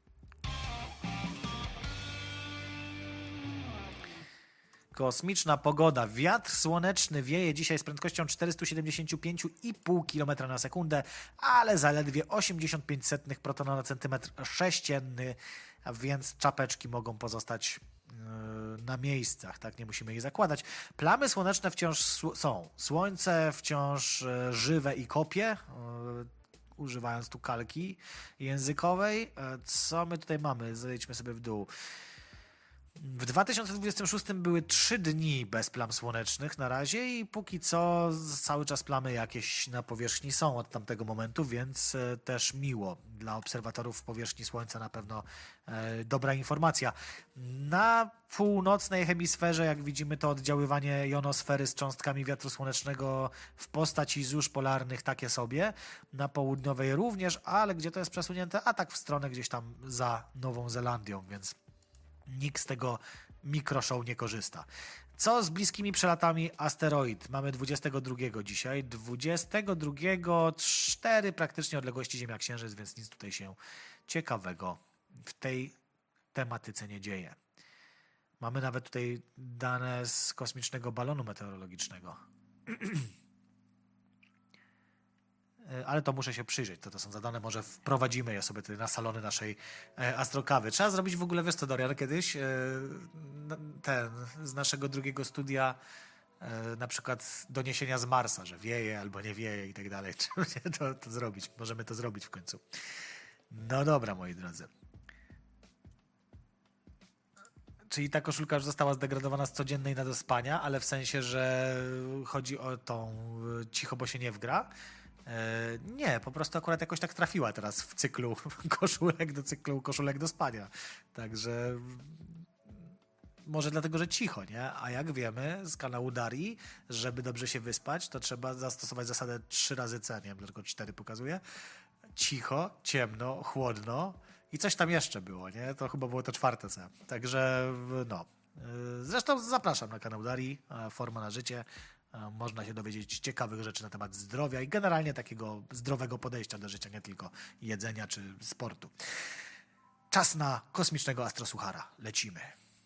Kosmiczna pogoda. Wiatr słoneczny wieje dzisiaj z prędkością czterysta siedemdziesiąt pięć i pół kilometra na sekundę, ale zaledwie osiemdziesiąt pięć setnych protona na centymetr sześcienny, a więc czapeczki mogą pozostać na miejscach, tak? Nie musimy ich zakładać. Plamy słoneczne wciąż są. Słońce wciąż żywe i kopie, używając tu kalki językowej. Co my tutaj mamy? Zejdźmy sobie w dół. W dwa tysiące dwudziestym szóstym były trzy dni bez plam słonecznych na razie i póki co cały czas plamy jakieś na powierzchni są od tamtego momentu, więc też miło. Dla obserwatorów powierzchni Słońca na pewno e, dobra informacja. Na północnej hemisferze, jak widzimy, to oddziaływanie jonosfery z cząstkami wiatru słonecznego w postaci zórz polarnych takie sobie. Na południowej również, ale gdzie to jest przesunięte? A tak w stronę gdzieś tam za Nową Zelandią, więc nikt z tego mikroshow nie korzysta. Co z bliskimi przelatami asteroid? Mamy dwudziestego drugiego dzisiaj. dwudziestego drugiego cztery praktycznie odległości Ziemia-Księżyc, więc nic tutaj się ciekawego w tej tematyce nie dzieje. Mamy nawet tutaj dane z kosmicznego balonu meteorologicznego. Ale to muszę się przyjrzeć, to to są zadane, może wprowadzimy je sobie tutaj na salony naszej astrokawy. Trzeba zrobić w ogóle, wiesz co, Dorian, kiedyś ten z naszego drugiego studia na przykład doniesienia z Marsa, że wieje albo nie wieje i tak dalej. Trzeba to, to zrobić, możemy to zrobić w końcu. No dobra, moi drodzy. Czyli ta koszulka już została zdegradowana z codziennej na do spania, ale w sensie, że chodzi o tą cicho, bo się nie wgra. Nie, po prostu akurat jakoś tak trafiła teraz w cyklu koszulek do cyklu koszulek do spania. Także może dlatego, że cicho, nie? A jak wiemy z kanału Darii, żeby dobrze się wyspać, to trzeba zastosować zasadę trzy razy C, nie wiem, tylko cztery pokazuje. Cicho, ciemno, chłodno i coś tam jeszcze było, nie? To chyba było to czwarte C. Także no. Zresztą zapraszam na kanał Darii, Forma na życie. Można się dowiedzieć ciekawych rzeczy na temat zdrowia i generalnie takiego zdrowego podejścia do życia, nie tylko jedzenia czy sportu. Czas na kosmicznego astrosłuchara. Lecimy.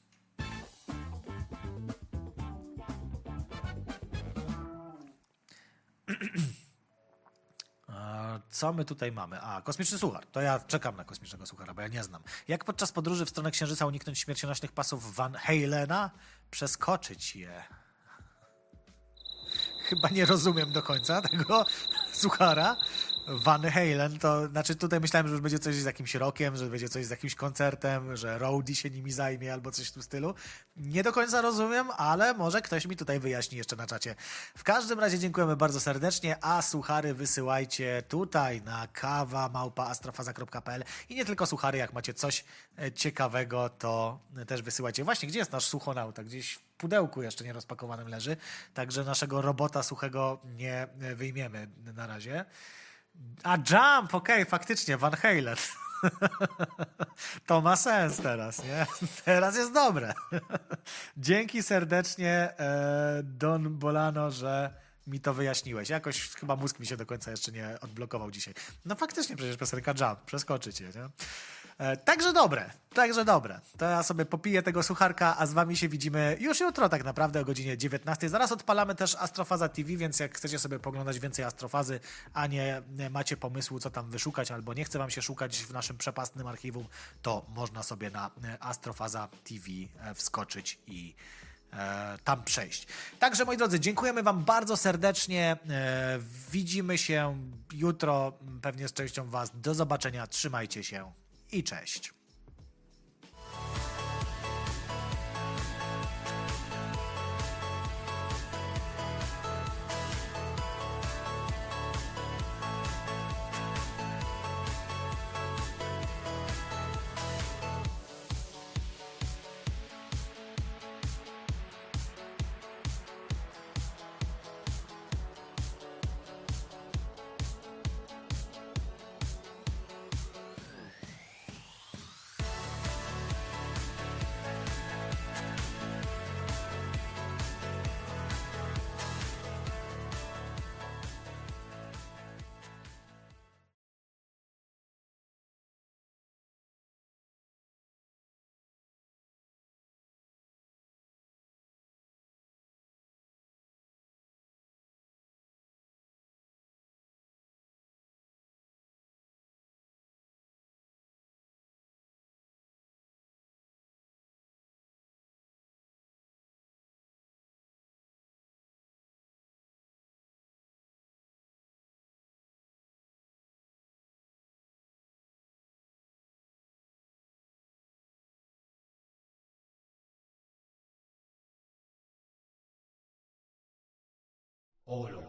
Co my tutaj mamy? A, kosmiczny suchar. To ja czekam na kosmicznego suchara, bo ja nie znam. Jak podczas podróży w stronę Księżyca uniknąć śmiercionośnych pasów Van Halena? Przeskoczyć je. Chyba nie rozumiem do końca tego suchara. Van Halen, to znaczy tutaj myślałem, że już będzie coś z jakimś rockiem, że będzie coś z jakimś koncertem, że Rowdy się nimi zajmie albo coś w tym stylu. Nie do końca rozumiem, ale może ktoś mi tutaj wyjaśni jeszcze na czacie. W każdym razie dziękujemy bardzo serdecznie, a suchary wysyłajcie tutaj na kawa małpa astrofaza kropka p l i nie tylko suchary, jak macie coś ciekawego, to też wysyłajcie. Właśnie, gdzie jest nasz suchonauta? Gdzieś w pudełku jeszcze nie rozpakowanym leży, także naszego robota suchego nie wyjmiemy na razie. A Jump, okej, okay, faktycznie, Van Halen. To ma sens teraz, nie? Teraz jest dobre. Dzięki serdecznie, Don Bolano, że mi to wyjaśniłeś. Jakoś chyba mózg mi się do końca jeszcze nie odblokował dzisiaj. No faktycznie przecież piosenka Jump, przeskoczyć je, nie? E, także dobre, także dobre. To ja sobie popiję tego sucharka, a z wami się widzimy już jutro tak naprawdę o godzinie dziewiętnastej. Zaraz odpalamy też Astrofaza T V, więc jak chcecie sobie poglądać więcej Astrofazy, a nie macie pomysłu, co tam wyszukać, albo nie chce wam się szukać w naszym przepastnym archiwum, to można sobie na Astrofaza T V wskoczyć i e, tam przejść. Także moi drodzy, dziękujemy wam bardzo serdecznie. E, widzimy się jutro, pewnie z częścią was. Do zobaczenia, trzymajcie się i cześć. Olo.